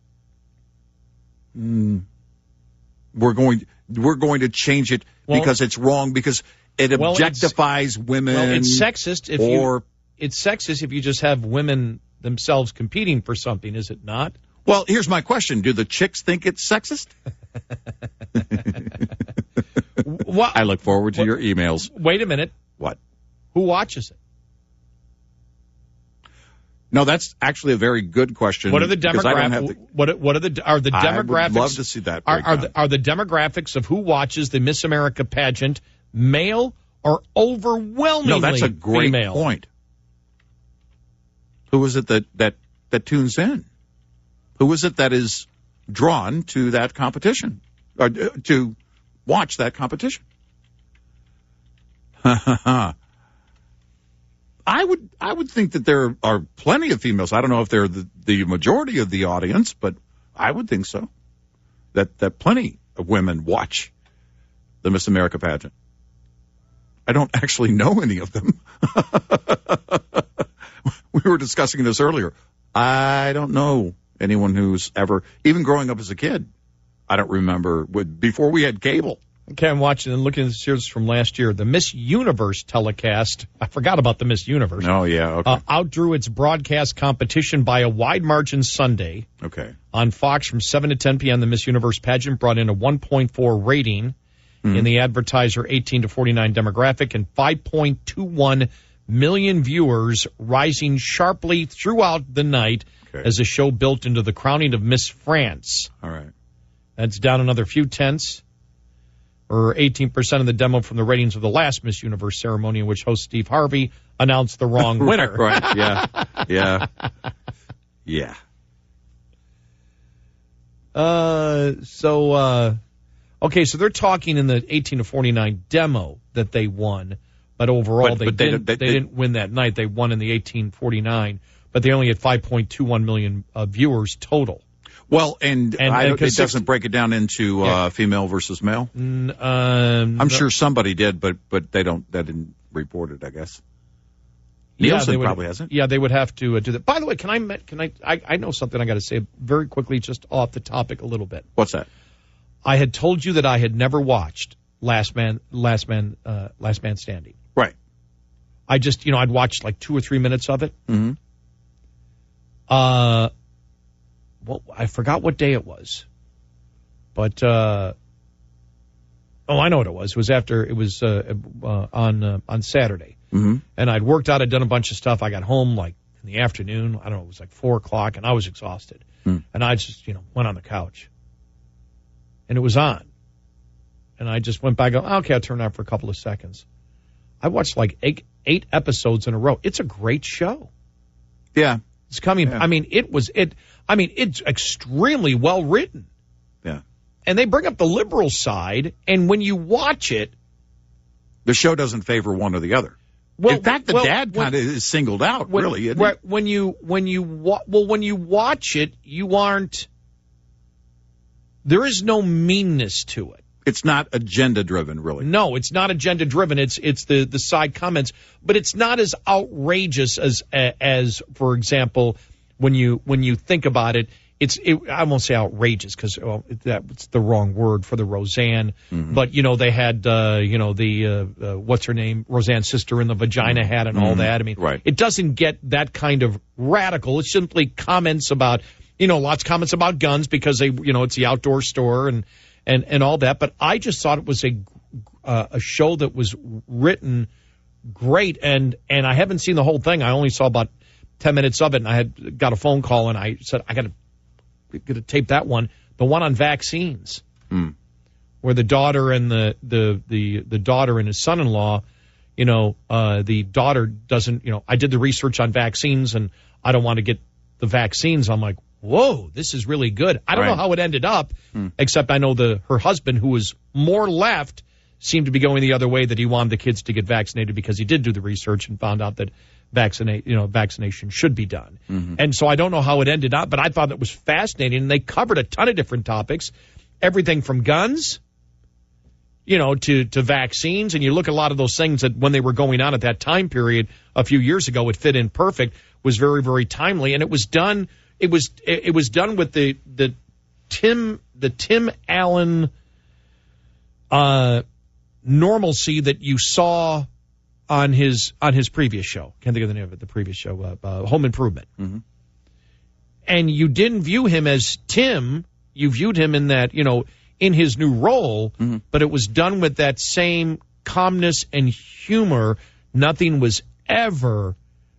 Mm, we're going we're going to change it well, because it's wrong, because it well, objectifies women. Well, it's sexist if or, you it's sexist if you just have women themselves competing for something, is it not? Well, here's my question. Do the chicks think it's sexist? What, I look forward to what, your emails. Wait a minute. What? Who watches it? No, that's actually a very good question. What are the demographics? What, what are the are the demographics? I would love to see that. Are, are, the, are the demographics of who watches the Miss America pageant male or overwhelmingly No, that's a great female? point. Who is it that, that, that tunes in? Who is it that is drawn to that competition, or to watch that competition? I would I would think that there are plenty of females. I don't know if they're the, the majority of the audience, but I would think so. That that plenty of women watch the Miss America pageant. I don't actually know any of them. We were discussing this earlier. I don't know anyone who's ever, even growing up as a kid, I don't remember, before we had cable. Okay, I'm watching and looking at this year's from last year. The Miss Universe telecast, I forgot about the Miss Universe. Oh, yeah, okay. Uh, outdrew its broadcast competition by a wide margin Sunday. Okay. On Fox from seven to ten p.m., the Miss Universe pageant brought in a one point four rating mm-hmm. in the advertiser eighteen to forty-nine demographic and five point two one million viewers, rising sharply throughout the night okay. as the show built into the crowning of Miss France. All right. That's down another few tenths, or eighteen percent of the demo from the ratings of the last Miss Universe ceremony in which host Steve Harvey announced the wrong winner. right, right, yeah, yeah, yeah. Uh, so, uh, okay, so they're talking in the eighteen to forty-nine demo that they won, but overall but, they, but didn't, they, they, they they didn't win that night. They won in the eighteen forty-nine. but they only had five point two one million uh, viewers total. Well, and, and, I, and it doesn't break it down into yeah. uh, female versus male. Mm, um, I'm no. sure somebody did, but but they don't. That didn't report it, I guess. Yeah, Nielsen they would, probably hasn't. Yeah, they would have to uh, do that. By the way, can I can I, I I know something I got to say very quickly, just off the topic a little bit. What's that? I had told you that I had never watched Last Man Last Man uh, Last Man Standing. Right. I just you know I'd watched like two or three minutes of it. Mm-hmm. Uh. Well, I forgot what day it was, but uh, oh, I know what it was. It was after it was uh, uh, on uh, on Saturday, mm-hmm. and I'd worked out. I'd done a bunch of stuff. I got home like in the afternoon. I don't know. It was like four o'clock, and I was exhausted. Mm. And I just you know went on the couch, and it was on, and I just went back. Oh, okay, I'll turn it on for a couple of seconds. I watched like eight eight episodes in a row. It's a great show. Yeah. It's coming. Yeah. I mean, it was it. I mean, it's extremely well written. Yeah. And they bring up the liberal side, and when you watch it, the show doesn't favor one or the other. Well, in fact, the well, dad kind of is singled out, when, really. Isn't right, it? when you when you wa- well when you watch it, you aren't. There is no meanness to it. It's not agenda driven, really. No, it's not agenda driven. It's it's the, the side comments, but it's not as outrageous as as for example when you when you think about it. It's it, I won't say outrageous because well, that's the wrong word for the Roseanne. Mm-hmm. But you know they had uh, you know the uh, uh, what's her name Roseanne's sister in the vagina hat and all mm-hmm. that. I mean, right. It doesn't get that kind of radical. It's simply comments about you know lots of comments about guns because they you know it's the outdoor store and. And and all that, but I just thought it was a uh, a show that was written great, and and I haven't seen the whole thing. I only saw about ten minutes of it, and I had got a phone call, and I said I got to get to tape that one, the one on vaccines, mm. where the daughter and the the the the daughter and his son-in-law, you know, uh, the daughter doesn't, you know, I did the research on vaccines, and I don't want to get the vaccines. I'm like. Whoa, this is really good. I don't right. know how it ended up, hmm. except I know the her husband, who was more left, seemed to be going the other way, that he wanted the kids to get vaccinated because he did do the research and found out that vaccinate, you know, vaccination should be done. Mm-hmm. And so I don't know how it ended up, but I thought it was fascinating. And they covered a ton of different topics, everything from guns, you know, to, to vaccines. And you look at a lot of those things that when they were going on at that time period a few years ago, it fit in perfect, was very, very timely. And it was done... It was it was done with the the Tim the Tim Allen uh, normalcy that you saw on his on his previous show. Can't think of the name of it. The previous show, uh, uh, Home Improvement. Mm-hmm. And you didn't view him as Tim. You viewed him in that you know in his new role, mm-hmm. but it was done with that same calmness and humor. Nothing was ever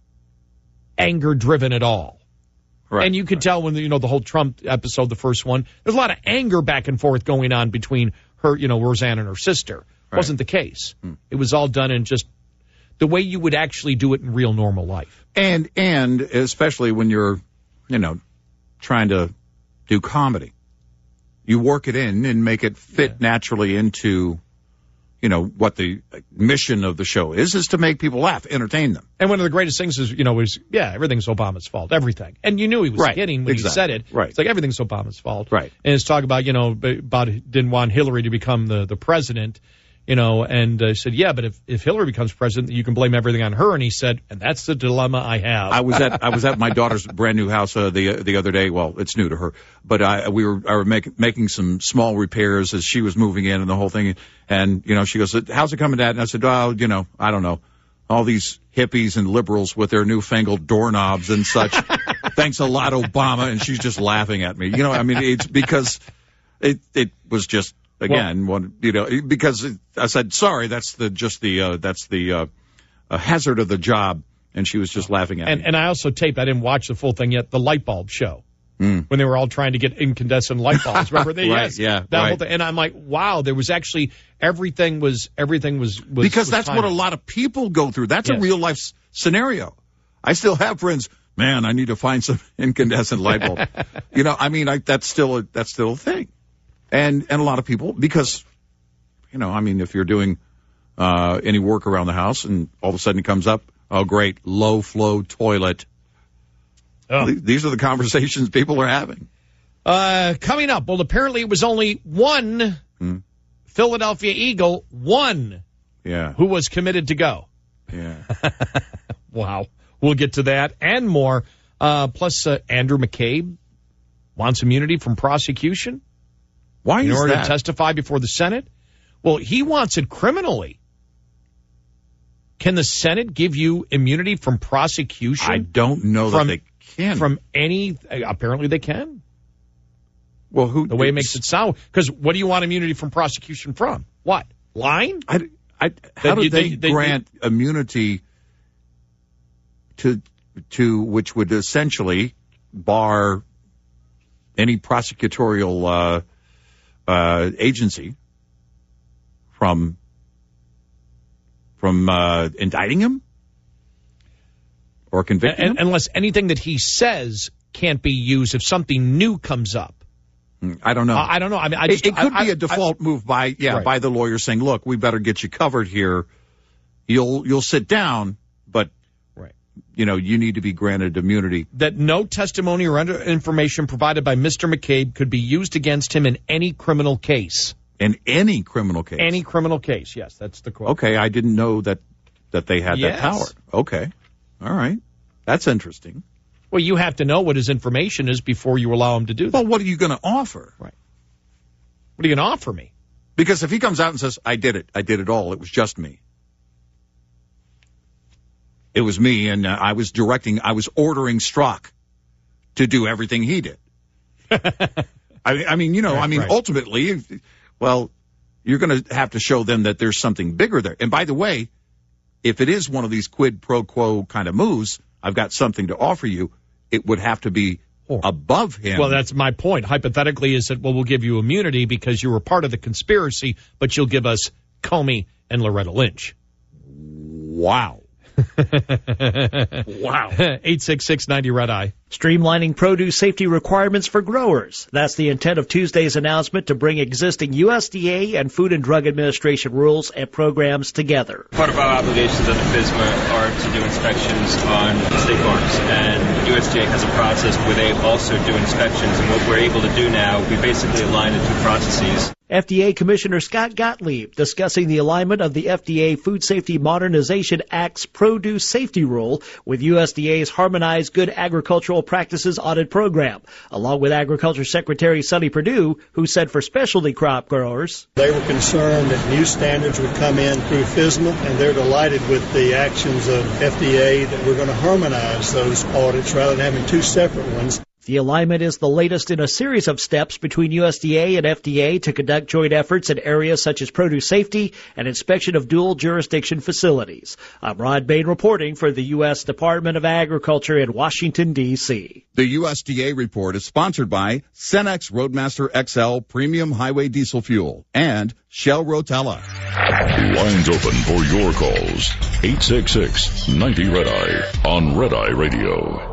anger driven at all. Right, and you could right. tell when, you know, the whole Trump episode, the first one, there's a lot of anger back and forth going on between her, you know, Roseanne and her sister. Right. Wasn't the case. Hmm. It was all done in just the way you would actually do it in real normal life. And, and especially when you're, you know, trying to do comedy, you work it in and make it fit yeah. naturally into, you know, what the mission of the show is, is to make people laugh, entertain them. And one of the greatest things is, you know, was, yeah, everything's Obama's fault, everything. And you knew he was right. kidding when exactly. he said it. Right. It's like everything's Obama's fault. Right. And it's talk about, you know, about didn't want Hillary to become the, the president, you know, and uh, said, yeah, but if, if Hillary becomes president, you can blame everything on her. And he said, and that's the dilemma I have. I was at I was at my daughter's brand new house uh, the the other day. Well, it's new to her, but I we were I were making making some small repairs as she was moving in and the whole thing. And you know, she goes, "How's it coming, Dad?" And I said, "Oh, you know, I don't know, all these hippies and liberals with their newfangled doorknobs and such. Thanks a lot, Obama." And she's just laughing at me. You know, I mean, it's because it it was just. Again, well, one, you know, because it, I said, sorry, that's the, just the, uh, that's the, uh, uh, hazard of the job. And she was just laughing at and, me. And I also taped, I didn't watch the full thing yet, the light bulb show. Mm. When they were all trying to get incandescent light bulbs. Remember they, right, yes, yeah, that right. whole thing. And I'm like, wow, there was actually, everything was, everything was, was because was that's timed. what a lot of people go through. That's yes. a real life s- scenario. I still have friends, man, I need to find some incandescent light bulb. You know, I mean, I, that's still a, that's still a thing. And, and a lot of people, because, you know, I mean, if you're doing uh, any work around the house and all of a sudden it comes up, oh, great, low flow toilet. Oh. These are the conversations people are having. Uh, coming up, well, apparently it was only one hmm. Philadelphia Eagle, one, yeah. who was committed to go. Yeah. Wow. We'll get to that and more. Uh, plus, uh, Andrew McCabe wants immunity from prosecution. Why in is order that? to testify before the Senate? Well, he wants it criminally. Can the Senate give you immunity from prosecution? I don't know from, that they can. From any, apparently they can. Well, who? The way it makes it sound. Because what do you want immunity from prosecution from? What? Lying? I, I, how They- do they, they- they- grant immunity to to which would essentially bar any prosecutorial uh, uh, agency from from uh, indicting him or convicting And, him? unless anything that he says can't be used if something new comes up. I don't know. Uh, I don't know. I mean, I just, it, it could I, be I, a default I, move by yeah right. by the lawyer saying, "Look, we better get you covered here. You'll you'll sit down, but right. you know you need to be granted immunity." That no testimony or other information provided by Mister McCabe could be used against him in any criminal case. In any criminal case. Any criminal case, yes, that's the quote. Okay, I didn't know that that they had Yes. that power. Okay, all right, that's interesting. Well, you have to know what his information is before you allow him to do that. Well, what are you going to offer? Right. What are you going to offer me? Because if he comes out and says, "I did it, I did it all. It was just me. It was me, and uh, I was directing, I was ordering Strzok to do everything he did." I, I mean, you know, Right, I mean, right. ultimately, well, you're going to have to show them that there's something bigger there. And by the way, if it is one of these quid pro quo kind of moves, I've got something to offer you. It would have to be Or- above him. Well, that's my point. Hypothetically, is that, well, we'll give you immunity because you were part of the conspiracy, but you'll give us Comey and Loretta Lynch. Wow. Wow. eight six six ninety Red Eye. Streamlining produce safety requirements for growers. That's the intent of Tuesday's announcement to bring existing U S D A and Food and Drug Administration rules and programs together. Part of our obligations under FSMA are to do inspections on state farms, and U S D A has a process where they also do inspections, and what we're able to do now, we basically align the two processes. F D A Commissioner Scott Gottlieb discussing the alignment of the F D A Food Safety Modernization Act's produce safety rule with U S D A's Harmonized Good Agricultural Practices Audit Program, along with Agriculture Secretary Sonny Perdue, who said for specialty crop growers, they were concerned that new standards would come in through FSMA, and they're delighted with the actions of F D A that we're going to harmonize those audits rather than having two separate ones. the alignment is the latest in a series of steps between U S D A and F D A to conduct joint efforts in areas such as produce safety and inspection of dual jurisdiction facilities. I'm Rod Bain reporting for the U S Department of Agriculture in Washington, D C The U S D A report is sponsored by Cenex Roadmaster X L Premium Highway Diesel Fuel and Shell Rotella. Lines open for your calls. eight six six ninety Red Eye on Red Eye Radio.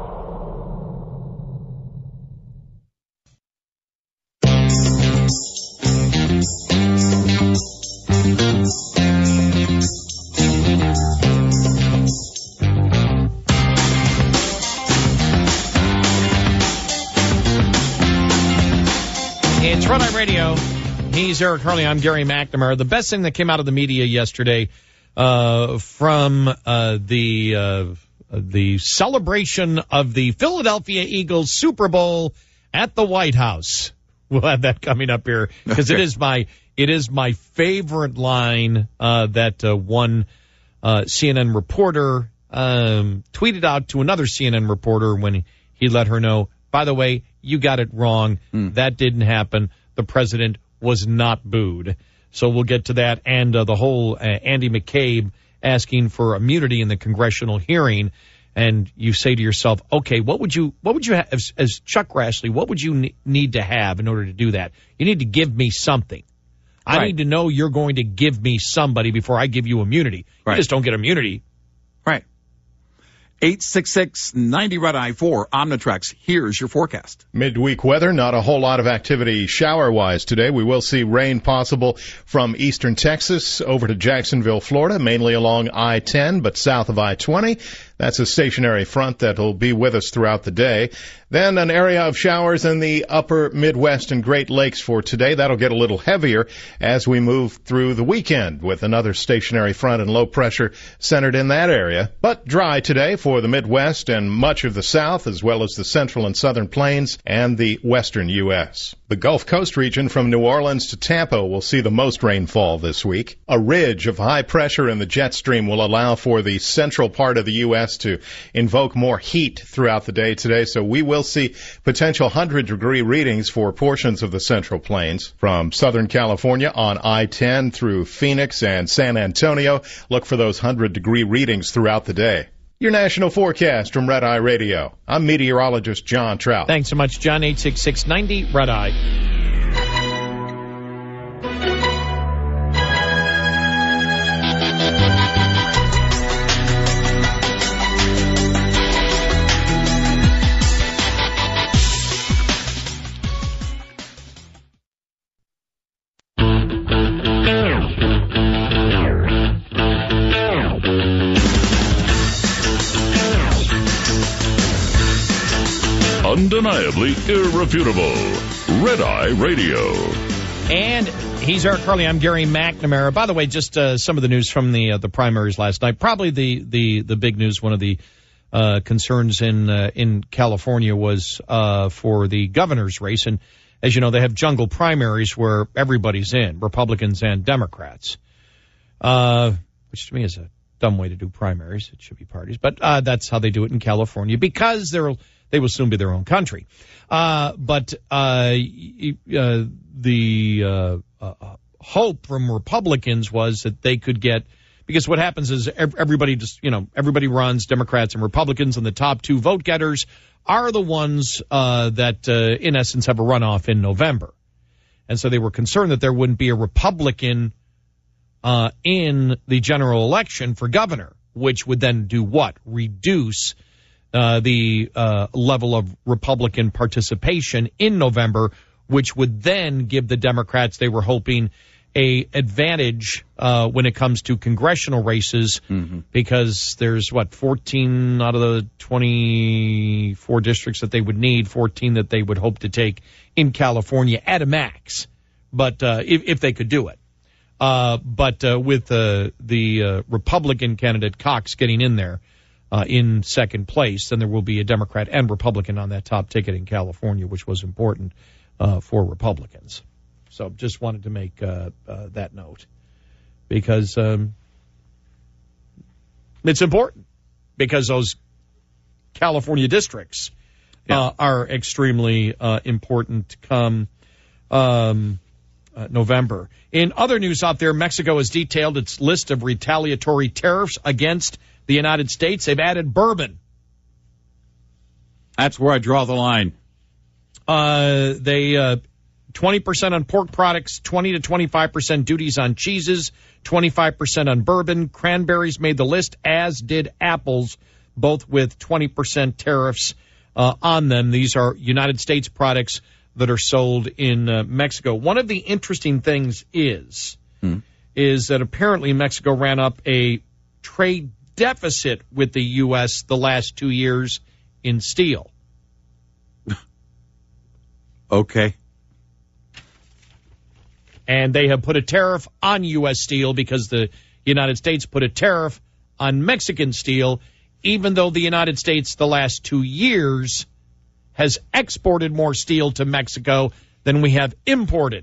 It's Red Eye Radio. He's Eric Harley. I'm Gary McNamara. The best thing that came out of the media yesterday uh, from uh, the uh, the celebration of the Philadelphia Eagles Super Bowl at the White House. We'll have that coming up here because okay. it is my it is my favorite line uh, that uh, one uh, C N N reporter um, tweeted out to another C N N reporter when he, he let her know, by the way, you got it wrong. Mm. That didn't happen. The president was not booed. So we'll get to that. And uh, the whole uh, Andy McCabe asking for immunity in the congressional hearing. And you say to yourself, okay, what would you, what would you have, as, as Chuck Grassley, what would you ne- need to have in order to do that? You need to give me something. Right. I need to know you're going to give me somebody before I give you immunity. Right. You just don't get immunity. Right. eight six six ninety Red Eye for Omnitrax. Here's your forecast. Midweek weather, not a whole lot of activity shower-wise today. We will see rain possible from eastern Texas over to Jacksonville, Florida, mainly along I ten, but south of I twenty. That's a stationary front that will be with us throughout the day. Then an area of showers in the upper Midwest and Great Lakes for today. That'll get a little heavier as we move through the weekend with another stationary front and low pressure centered in that area. But dry today for the Midwest and much of the South, as well as the central and southern plains and the western U S. The Gulf Coast region from New Orleans to Tampa will see the most rainfall this week. A ridge of high pressure in the jet stream will allow for the central part of the U S to invoke more heat throughout the day today, so we will see potential one hundred degree readings for portions of the Central Plains. From Southern California on I ten through Phoenix and San Antonio, look for those one hundred degree readings throughout the day. Your national forecast from Red Eye Radio. I'm meteorologist John Trout. Thanks so much, John. eight six six, ninety, Red Eye. Undeniably irrefutable. Red Eye Radio. And he's Eric Harley. I'm Gary McNamara. By the way, just uh, some of the news from the uh, the primaries last night. Probably the the the big news. One of the uh, concerns in uh, in California was uh, for the governor's race. And as you know, they have jungle primaries where everybody's in, Republicans and Democrats. Uh, which to me is a dumb way to do primaries. It should be parties, but uh, that's how they do it in California because they're. They will soon be their own country. Uh, but uh, uh, the uh, uh, hope from Republicans was that they could get, because what happens is everybody just, you know, everybody runs, Democrats and Republicans, and the top two vote getters are the ones uh, that, uh, in essence, have a runoff in November. And so they were concerned that there wouldn't be a Republican uh, in the general election for governor, which would then do what? Reduce Uh, the uh, level of Republican participation in November, which would then give the Democrats, they were hoping, a advantage uh, when it comes to congressional races, mm-hmm. because there's, what, fourteen out of the twenty-four districts that they would need, fourteen that they would hope to take in California at a max, but uh, if, if they could do it. Uh, but uh, with uh, the uh, Republican candidate Cox getting in there, Uh, in second place, then there will be a Democrat and Republican on that top ticket in California, which was important uh, for Republicans. So just wanted to make uh, uh, that note because um, it's important because those California districts yeah. uh, are extremely uh, important come um, uh, November. In other news out there, Mexico has detailed its list of retaliatory tariffs against the United States. They've added bourbon. That's where I draw the line. Uh, they uh, twenty percent on pork products, twenty to twenty-five percent duties on cheeses, twenty-five percent on bourbon. Cranberries made the list, as did apples, both with twenty percent tariffs uh, on them. These are United States products that are sold in uh, Mexico. One of the interesting things is, hmm. is that apparently Mexico ran up a trade deficit with the U S the last two years in steel. Okay. And they have put a tariff on U S steel because the United States put a tariff on Mexican steel, even though the United States the last two years has exported more steel to Mexico than we have imported.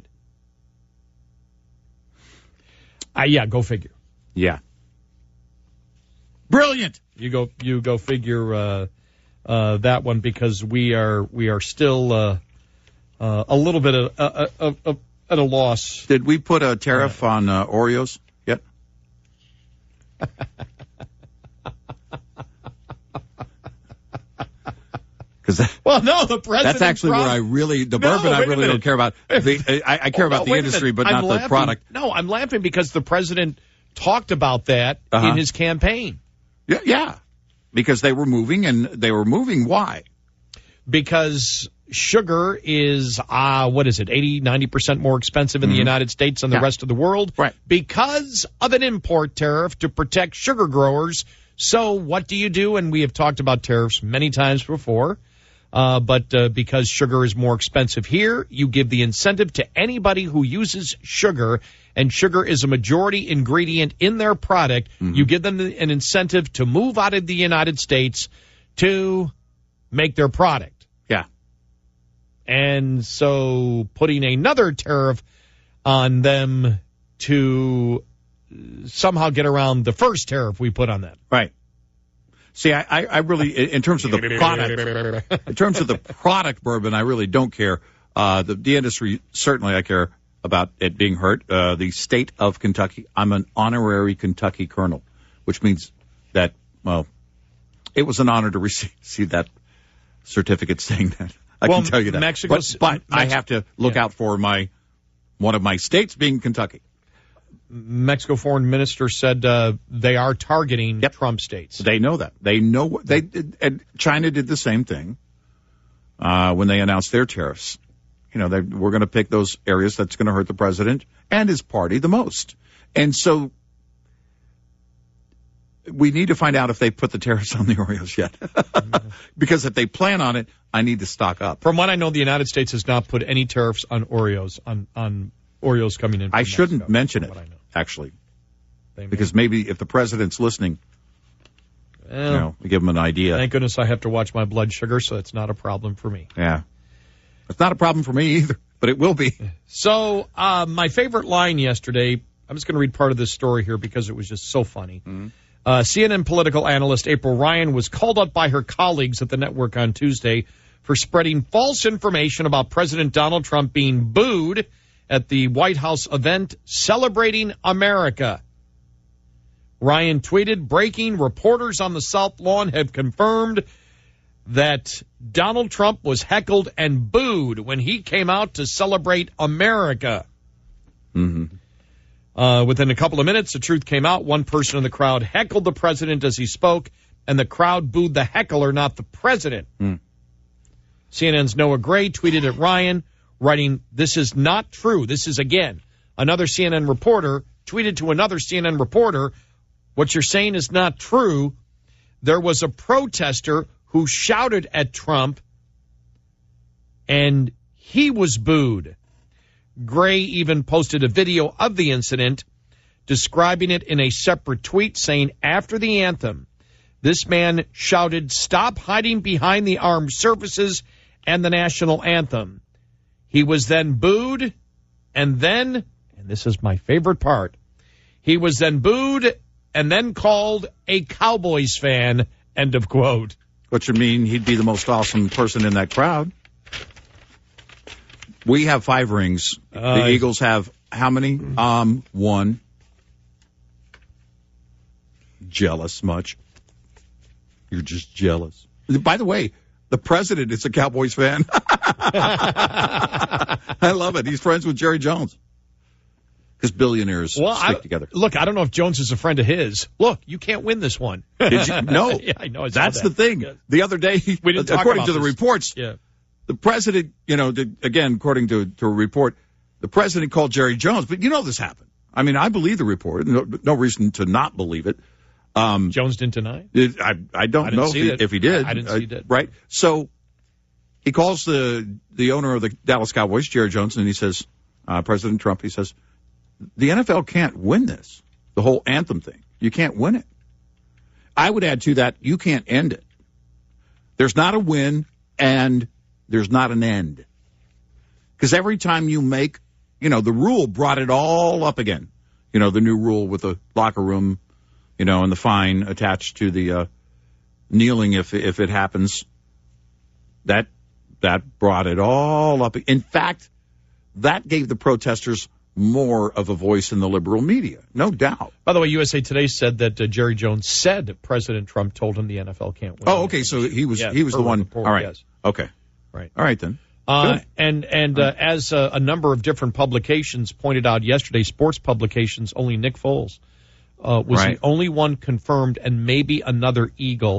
Uh, yeah, go figure. Yeah. Brilliant. You go. You go figure uh, uh, that one because we are we are still uh, uh, a little bit of, uh, uh, uh, at a loss. Did we put a tariff uh, on uh, Oreos yet? That, well, no, the president. That's actually prob- where I really the no, bourbon I really don't care about. The, I, I care oh, about no, the industry, but I'm not laughing. the product. No, I'm laughing because the president talked about that uh-huh. in his campaign. Yeah, yeah, because they were moving, and they were moving. Why? Because sugar is, uh, what is it, eighty, ninety percent more expensive in mm-hmm. the United States than the yeah. rest of the world? Right. Because of an import tariff to protect sugar growers. So what do you do? And we have talked about tariffs many times before. Uh, but uh, because sugar is more expensive here, you give the incentive to anybody who uses sugar, and sugar is a majority ingredient in their product. Mm-hmm. You give them an incentive to move out of the United States to make their product. Yeah. And so putting another tariff on them to somehow get around the first tariff we put on them. Right. See, I, I really, in terms of the product, in terms of the product bourbon, I really don't care. Uh, the, the industry, certainly I care about it being hurt. Uh, the state of Kentucky, I'm an honorary Kentucky colonel, which means that, well, it was an honor to receive, see that certificate saying that. I well, can tell you that. Mexico's, but but Mex- I have to look yeah. out for my, one of my states being Kentucky. Mexico foreign minister said uh, they are targeting yep. Trump states. They know that. They know they did, and China did the same thing uh, when they announced their tariffs. You know, they, we're going to pick those areas that's going to hurt the president and his party the most. And so we need to find out if they put the tariffs on the Oreos yet. Because if they plan on it, I need to stock up. From what I know, the United States has not put any tariffs on Oreos, on, on Oreos coming in from I shouldn't Mexico, mention it, actually. They because may. maybe if the president's listening, well, you know, we give him an idea. Thank goodness I have to watch my blood sugar, so it's not a problem for me. Yeah. It's not a problem for me either, but it will be. So uh, my favorite line yesterday, I'm just going to read part of this story here because it was just so funny. Mm-hmm. Uh, C N N political analyst April Ryan was called up by her colleagues at the network on Tuesday for spreading false information about President Donald Trump being booed at the White House event celebrating America. Ryan tweeted, breaking, reporters on the South Lawn have confirmed that Donald Trump was heckled and booed when he came out to celebrate America. Mm-hmm. Uh, within a couple of minutes, the truth came out. One person in the crowd heckled the president as he spoke, and the crowd booed the heckler, not the president. Mm. C N N's Noah Gray tweeted at Ryan, writing, this is not true. This is, again, another C N N reporter tweeted to another C N N reporter, what you're saying is not true. There was a protester who shouted at Trump, and he was booed. Gray even posted a video of the incident, describing it in a separate tweet, saying, after the anthem, this man shouted, stop hiding behind the armed services and the national anthem. He was then booed, and then, and this is my favorite part, he was then booed and then called a Cowboys fan, end of quote. Which would mean he'd be the most awesome person in that crowd. We have five rings. Uh, the Eagles have how many? Um, one. Jealous much? You're just jealous. By the way, the president is a Cowboys fan. I love it. He's friends with Jerry Jones. Because billionaires well, stick I, together. Look, I don't know if Jones is a friend of his. Look, you can't win this one. Did you? No. Yeah, I know. I That's that. the thing. Yeah. The other day, we didn't according to the this. reports, yeah. the president, you know, did, again, according to, to a report, the president called Jerry Jones. But you know this happened. I mean, I believe the report. No, no reason to not believe it. Um, Jones didn't deny it? I, I don't I know if he, if he did. I didn't see that. Uh, right? So he calls the, the owner of the Dallas Cowboys, Jerry Jones, and he says, uh, President Trump, he says, the N F L can't win this, the whole anthem thing. You can't win it. I would add to that, you can't end it. There's not a win, and there's not an end. Because every time you make, you know, the rule brought it all up again. You know, the new rule with the locker room, you know, and the fine attached to the uh, kneeling if if it happens. That that brought it all up. In fact, that gave the protesters more of a voice in the liberal media, no doubt. By the way, U S A Today said that uh, Jerry Jones said President Trump told him the N F L can't win. Oh, okay, so he was yes, he was the one. Report, all right, yes. okay, right, all right then. Uh, and and uh, as uh, a number of different publications pointed out yesterday, sports publications, only Nick Foles uh, was right. the only one confirmed, and maybe another Eagle.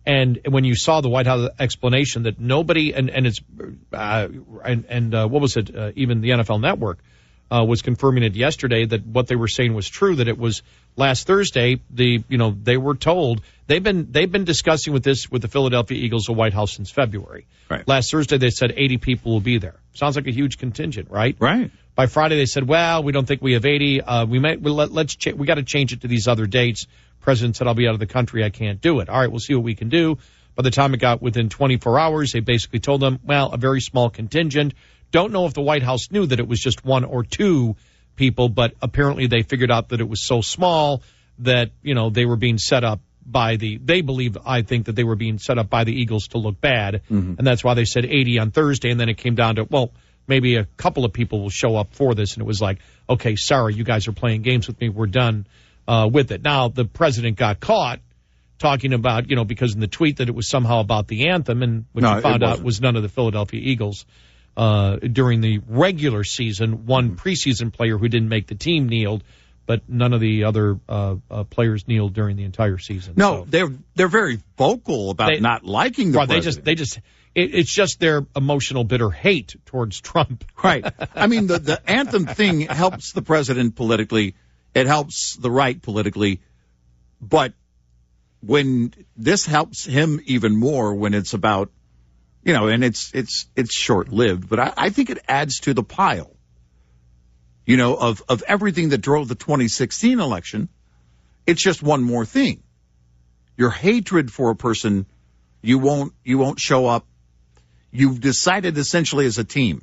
And when you saw the White House explanation that nobody, and, and it's, uh, and, and uh, what was it, uh, even the N F L Network uh, was confirming it yesterday that what they were saying was true, that it was last Thursday, the, you know, they were told, they've been, they've been discussing with this, with the Philadelphia Eagles, the White House since February. Right. Last Thursday, they said eighty people will be there. Sounds like a huge contingent, right? Right. By Friday, they said, well, we don't think we have eighty. Uh, we might, we let, let's, ch- we got to change it to these other dates. President said, I'll be out of the country. I can't do it. All right, we'll see what we can do. By the time it got within twenty-four hours, they basically told them, well, a very small contingent. Don't know if the White House knew that it was just one or two people, but apparently they figured out that it was so small that, you know, they were being set up by the, they believe, I think, that they were being set up by the Eagles to look bad. Mm-hmm. And that's why they said eighty on Thursday. And then it came down to, well, maybe a couple of people will show up for this. And it was like, okay, sorry, you guys are playing games with me. We're done uh, with it. Now, the president got caught talking about, you know, because in the tweet that it was somehow about the anthem, and what no, you found out was none of the Philadelphia Eagles uh, during the regular season. One mm-hmm. preseason player who didn't make the team kneeled, but none of the other uh, uh, players kneeled during the entire season. No, so, they're they're very vocal about they, not liking the well, president. They just, they just, it, it's just their emotional, bitter hate towards Trump. Right. I mean, the, the anthem thing helps the president politically. It helps the right politically. But when this helps him even more when it's about, you know, and it's it's it's short-lived, but I, I think it adds to the pile. You know, of, of everything that drove the twenty sixteen election, it's just one more thing. Your hatred for a person, you won't you won't show up. You've decided essentially as a team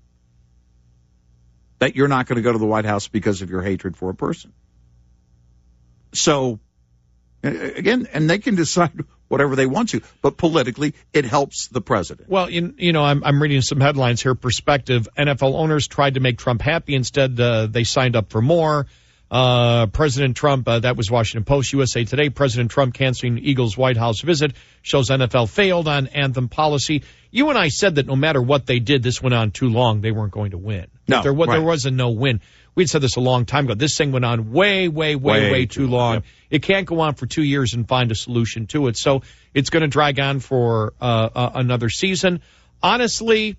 that you're not going to go to the White House because of your hatred for a person. So, again, and they can decide whatever they want to, but politically, it helps the president. Well, you, you know, I'm, I'm reading some headlines here. Perspective, N F L owners tried to make Trump happy. Instead, uh, they signed up for more. Uh, President Trump, uh, that was Washington Post. U S A Today, President Trump canceling Eagles White House visit shows N F L failed on anthem policy. You and I said that no matter what they did, this went on too long. They weren't going to win. No, there, right. there was a no win. We'd said this a long time ago. This thing went on way, way, way, way, way too long. Yep. It can't go on for two years and find a solution to it. So it's going to drag on for uh, uh, another season. Honestly,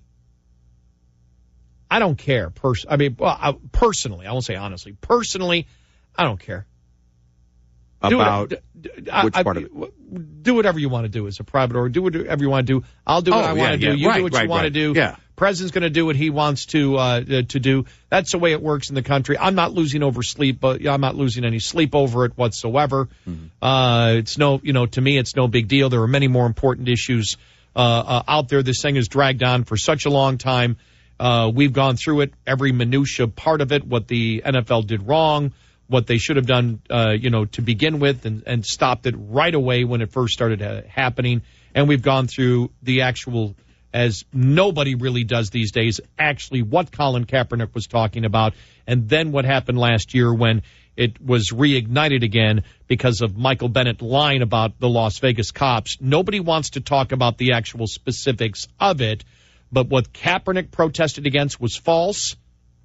I don't care. Pers- I mean, well, I, personally, I won't say honestly. Personally, I don't care. About do it, I, which part I, of it? Do whatever you want to do as a private or do whatever you want to do. I'll do what oh, I yeah, want to yeah. do. You right, do what right, you want right. to do. Yeah. President's going to do what he wants to uh, to do. That's the way it works in the country. I'm not losing over sleep, but I'm not losing any sleep over it whatsoever. Mm-hmm. Uh, it's no, you know, to me, it's no big deal. There are many more important issues uh, uh, out there. This thing has dragged on for such a long time. Uh, we've gone through it, every minutia part of it, what the N F L did wrong, what they should have done, uh, you know, to begin with, and, and stopped it right away when it first started uh, happening. And we've gone through the actual, as nobody really does these days, actually what Colin Kaepernick was talking about, and then what happened last year when it was reignited again because of Michael Bennett lying about the Las Vegas cops. Nobody wants to talk about the actual specifics of it, but what Kaepernick protested against was false,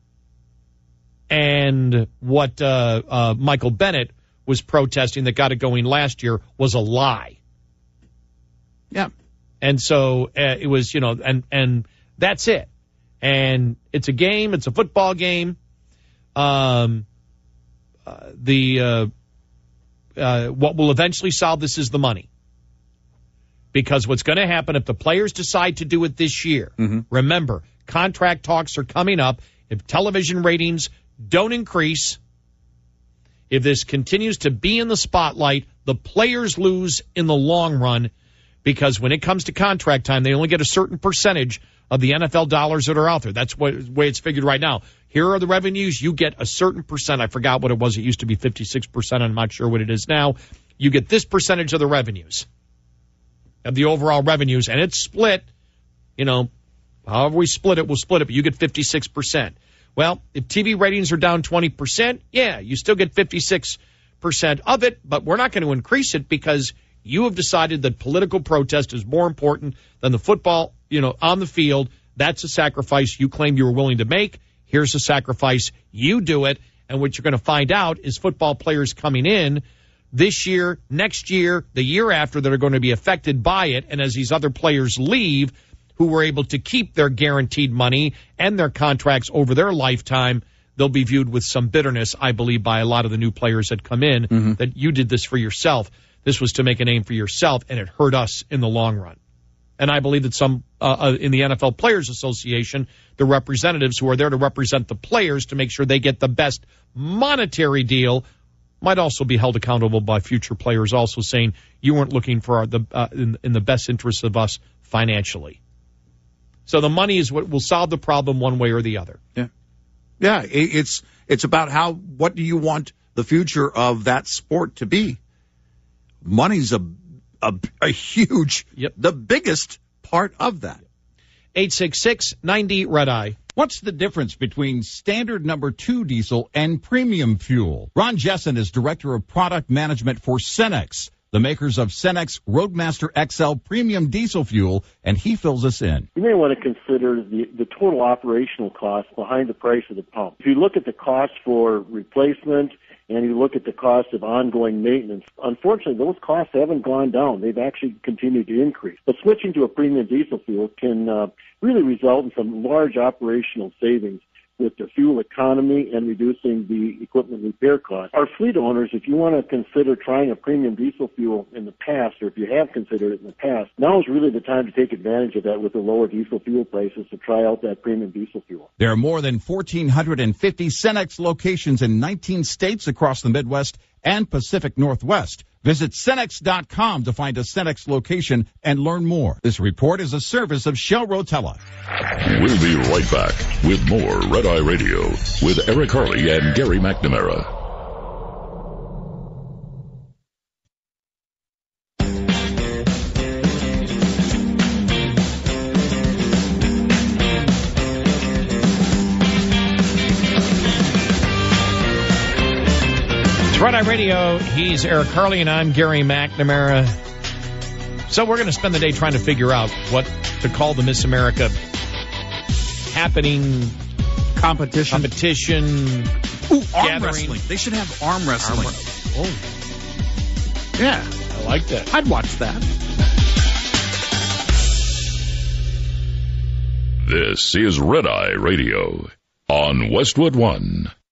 and what uh, uh, Michael Bennett was protesting that got it going last year was a lie. Yeah. And so uh, it was, you know, and, and that's it. And it's a game. It's a football game. Um, uh, the uh, uh, what will eventually solve this is the money. Because what's going to happen if the players decide to do it this year, mm-hmm. remember, contract talks are coming up. If television ratings don't increase, if this continues to be in the spotlight, the players lose in the long run, because when it comes to contract time, they only get a certain percentage of the N F L dollars that are out there. That's what the way it's figured right now. Here are the revenues. You get a certain percent. I forgot what it was. It used to be fifty-six percent. I'm not sure what it is now. You get this percentage of the revenues, of the overall revenues, and it's split. You know, however we split it, we'll split it, but you get fifty-six percent. Well, if T V ratings are down twenty percent, yeah, you still get fifty-six percent of it, but we're not going to increase it because you have decided that political protest is more important than the football, you know, on the field. That's a sacrifice you claim you were willing to make. Here's a sacrifice. You do it. And what you're going to find out is football players coming in this year, next year, the year after that are going to be affected by it. And as these other players leave who were able to keep their guaranteed money and their contracts over their lifetime, they'll be viewed with some bitterness, I believe, by a lot of the new players that come in, mm-hmm. that you did this for yourself. This was to make a name for yourself, and it hurt us in the long run. And I believe that some uh, uh, in the N F L Players Association, the representatives who are there to represent the players to make sure they get the best monetary deal, might also be held accountable by future players also saying you weren't looking for our, the uh, in, in the best interests of us financially. So the money is what will solve the problem one way or the other. Yeah. Yeah, it's it's about how, what do you want the future of that sport to be? Money's a a, a huge, yep. the biggest part of that. eight six six, ninety, Red Eye. What's the difference between standard number two diesel and premium fuel? Ron Jessen is Director of Product Management for Cenex, the makers of Cenex Roadmaster X L Premium Diesel Fuel, and he fills us in. You may want to consider the, the total operational cost behind the price of the pump. If you look at the cost for replacement and you look at the cost of ongoing maintenance, unfortunately, those costs haven't gone down. They've actually continued to increase. But switching to a premium diesel fuel can uh, really result in some large operational savings with the fuel economy and reducing the equipment repair costs. Our fleet owners, if you want to consider trying a premium diesel fuel in the past, or if you have considered it in the past, now is really the time to take advantage of that with the lower diesel fuel prices to try out that premium diesel fuel. There are more than one thousand four hundred fifty Cenex locations in nineteen states across the Midwest and Pacific Northwest. Visit Cenex dot com to find a Cenex location and learn more. This report is a service of Shell Rotella. We'll be right back with more Red Eye Radio with Eric Harley and Gary McNamara. Red Eye Radio, he's Eric Harley, and I'm Gary McNamara. So we're going to spend the day trying to figure out what to call the Miss America happening competition. Competition. Ooh, arm gathering. wrestling. They should have arm wrestling. Arm, oh. Yeah. I like that. I'd watch that. This is Red Eye Radio on Westwood One.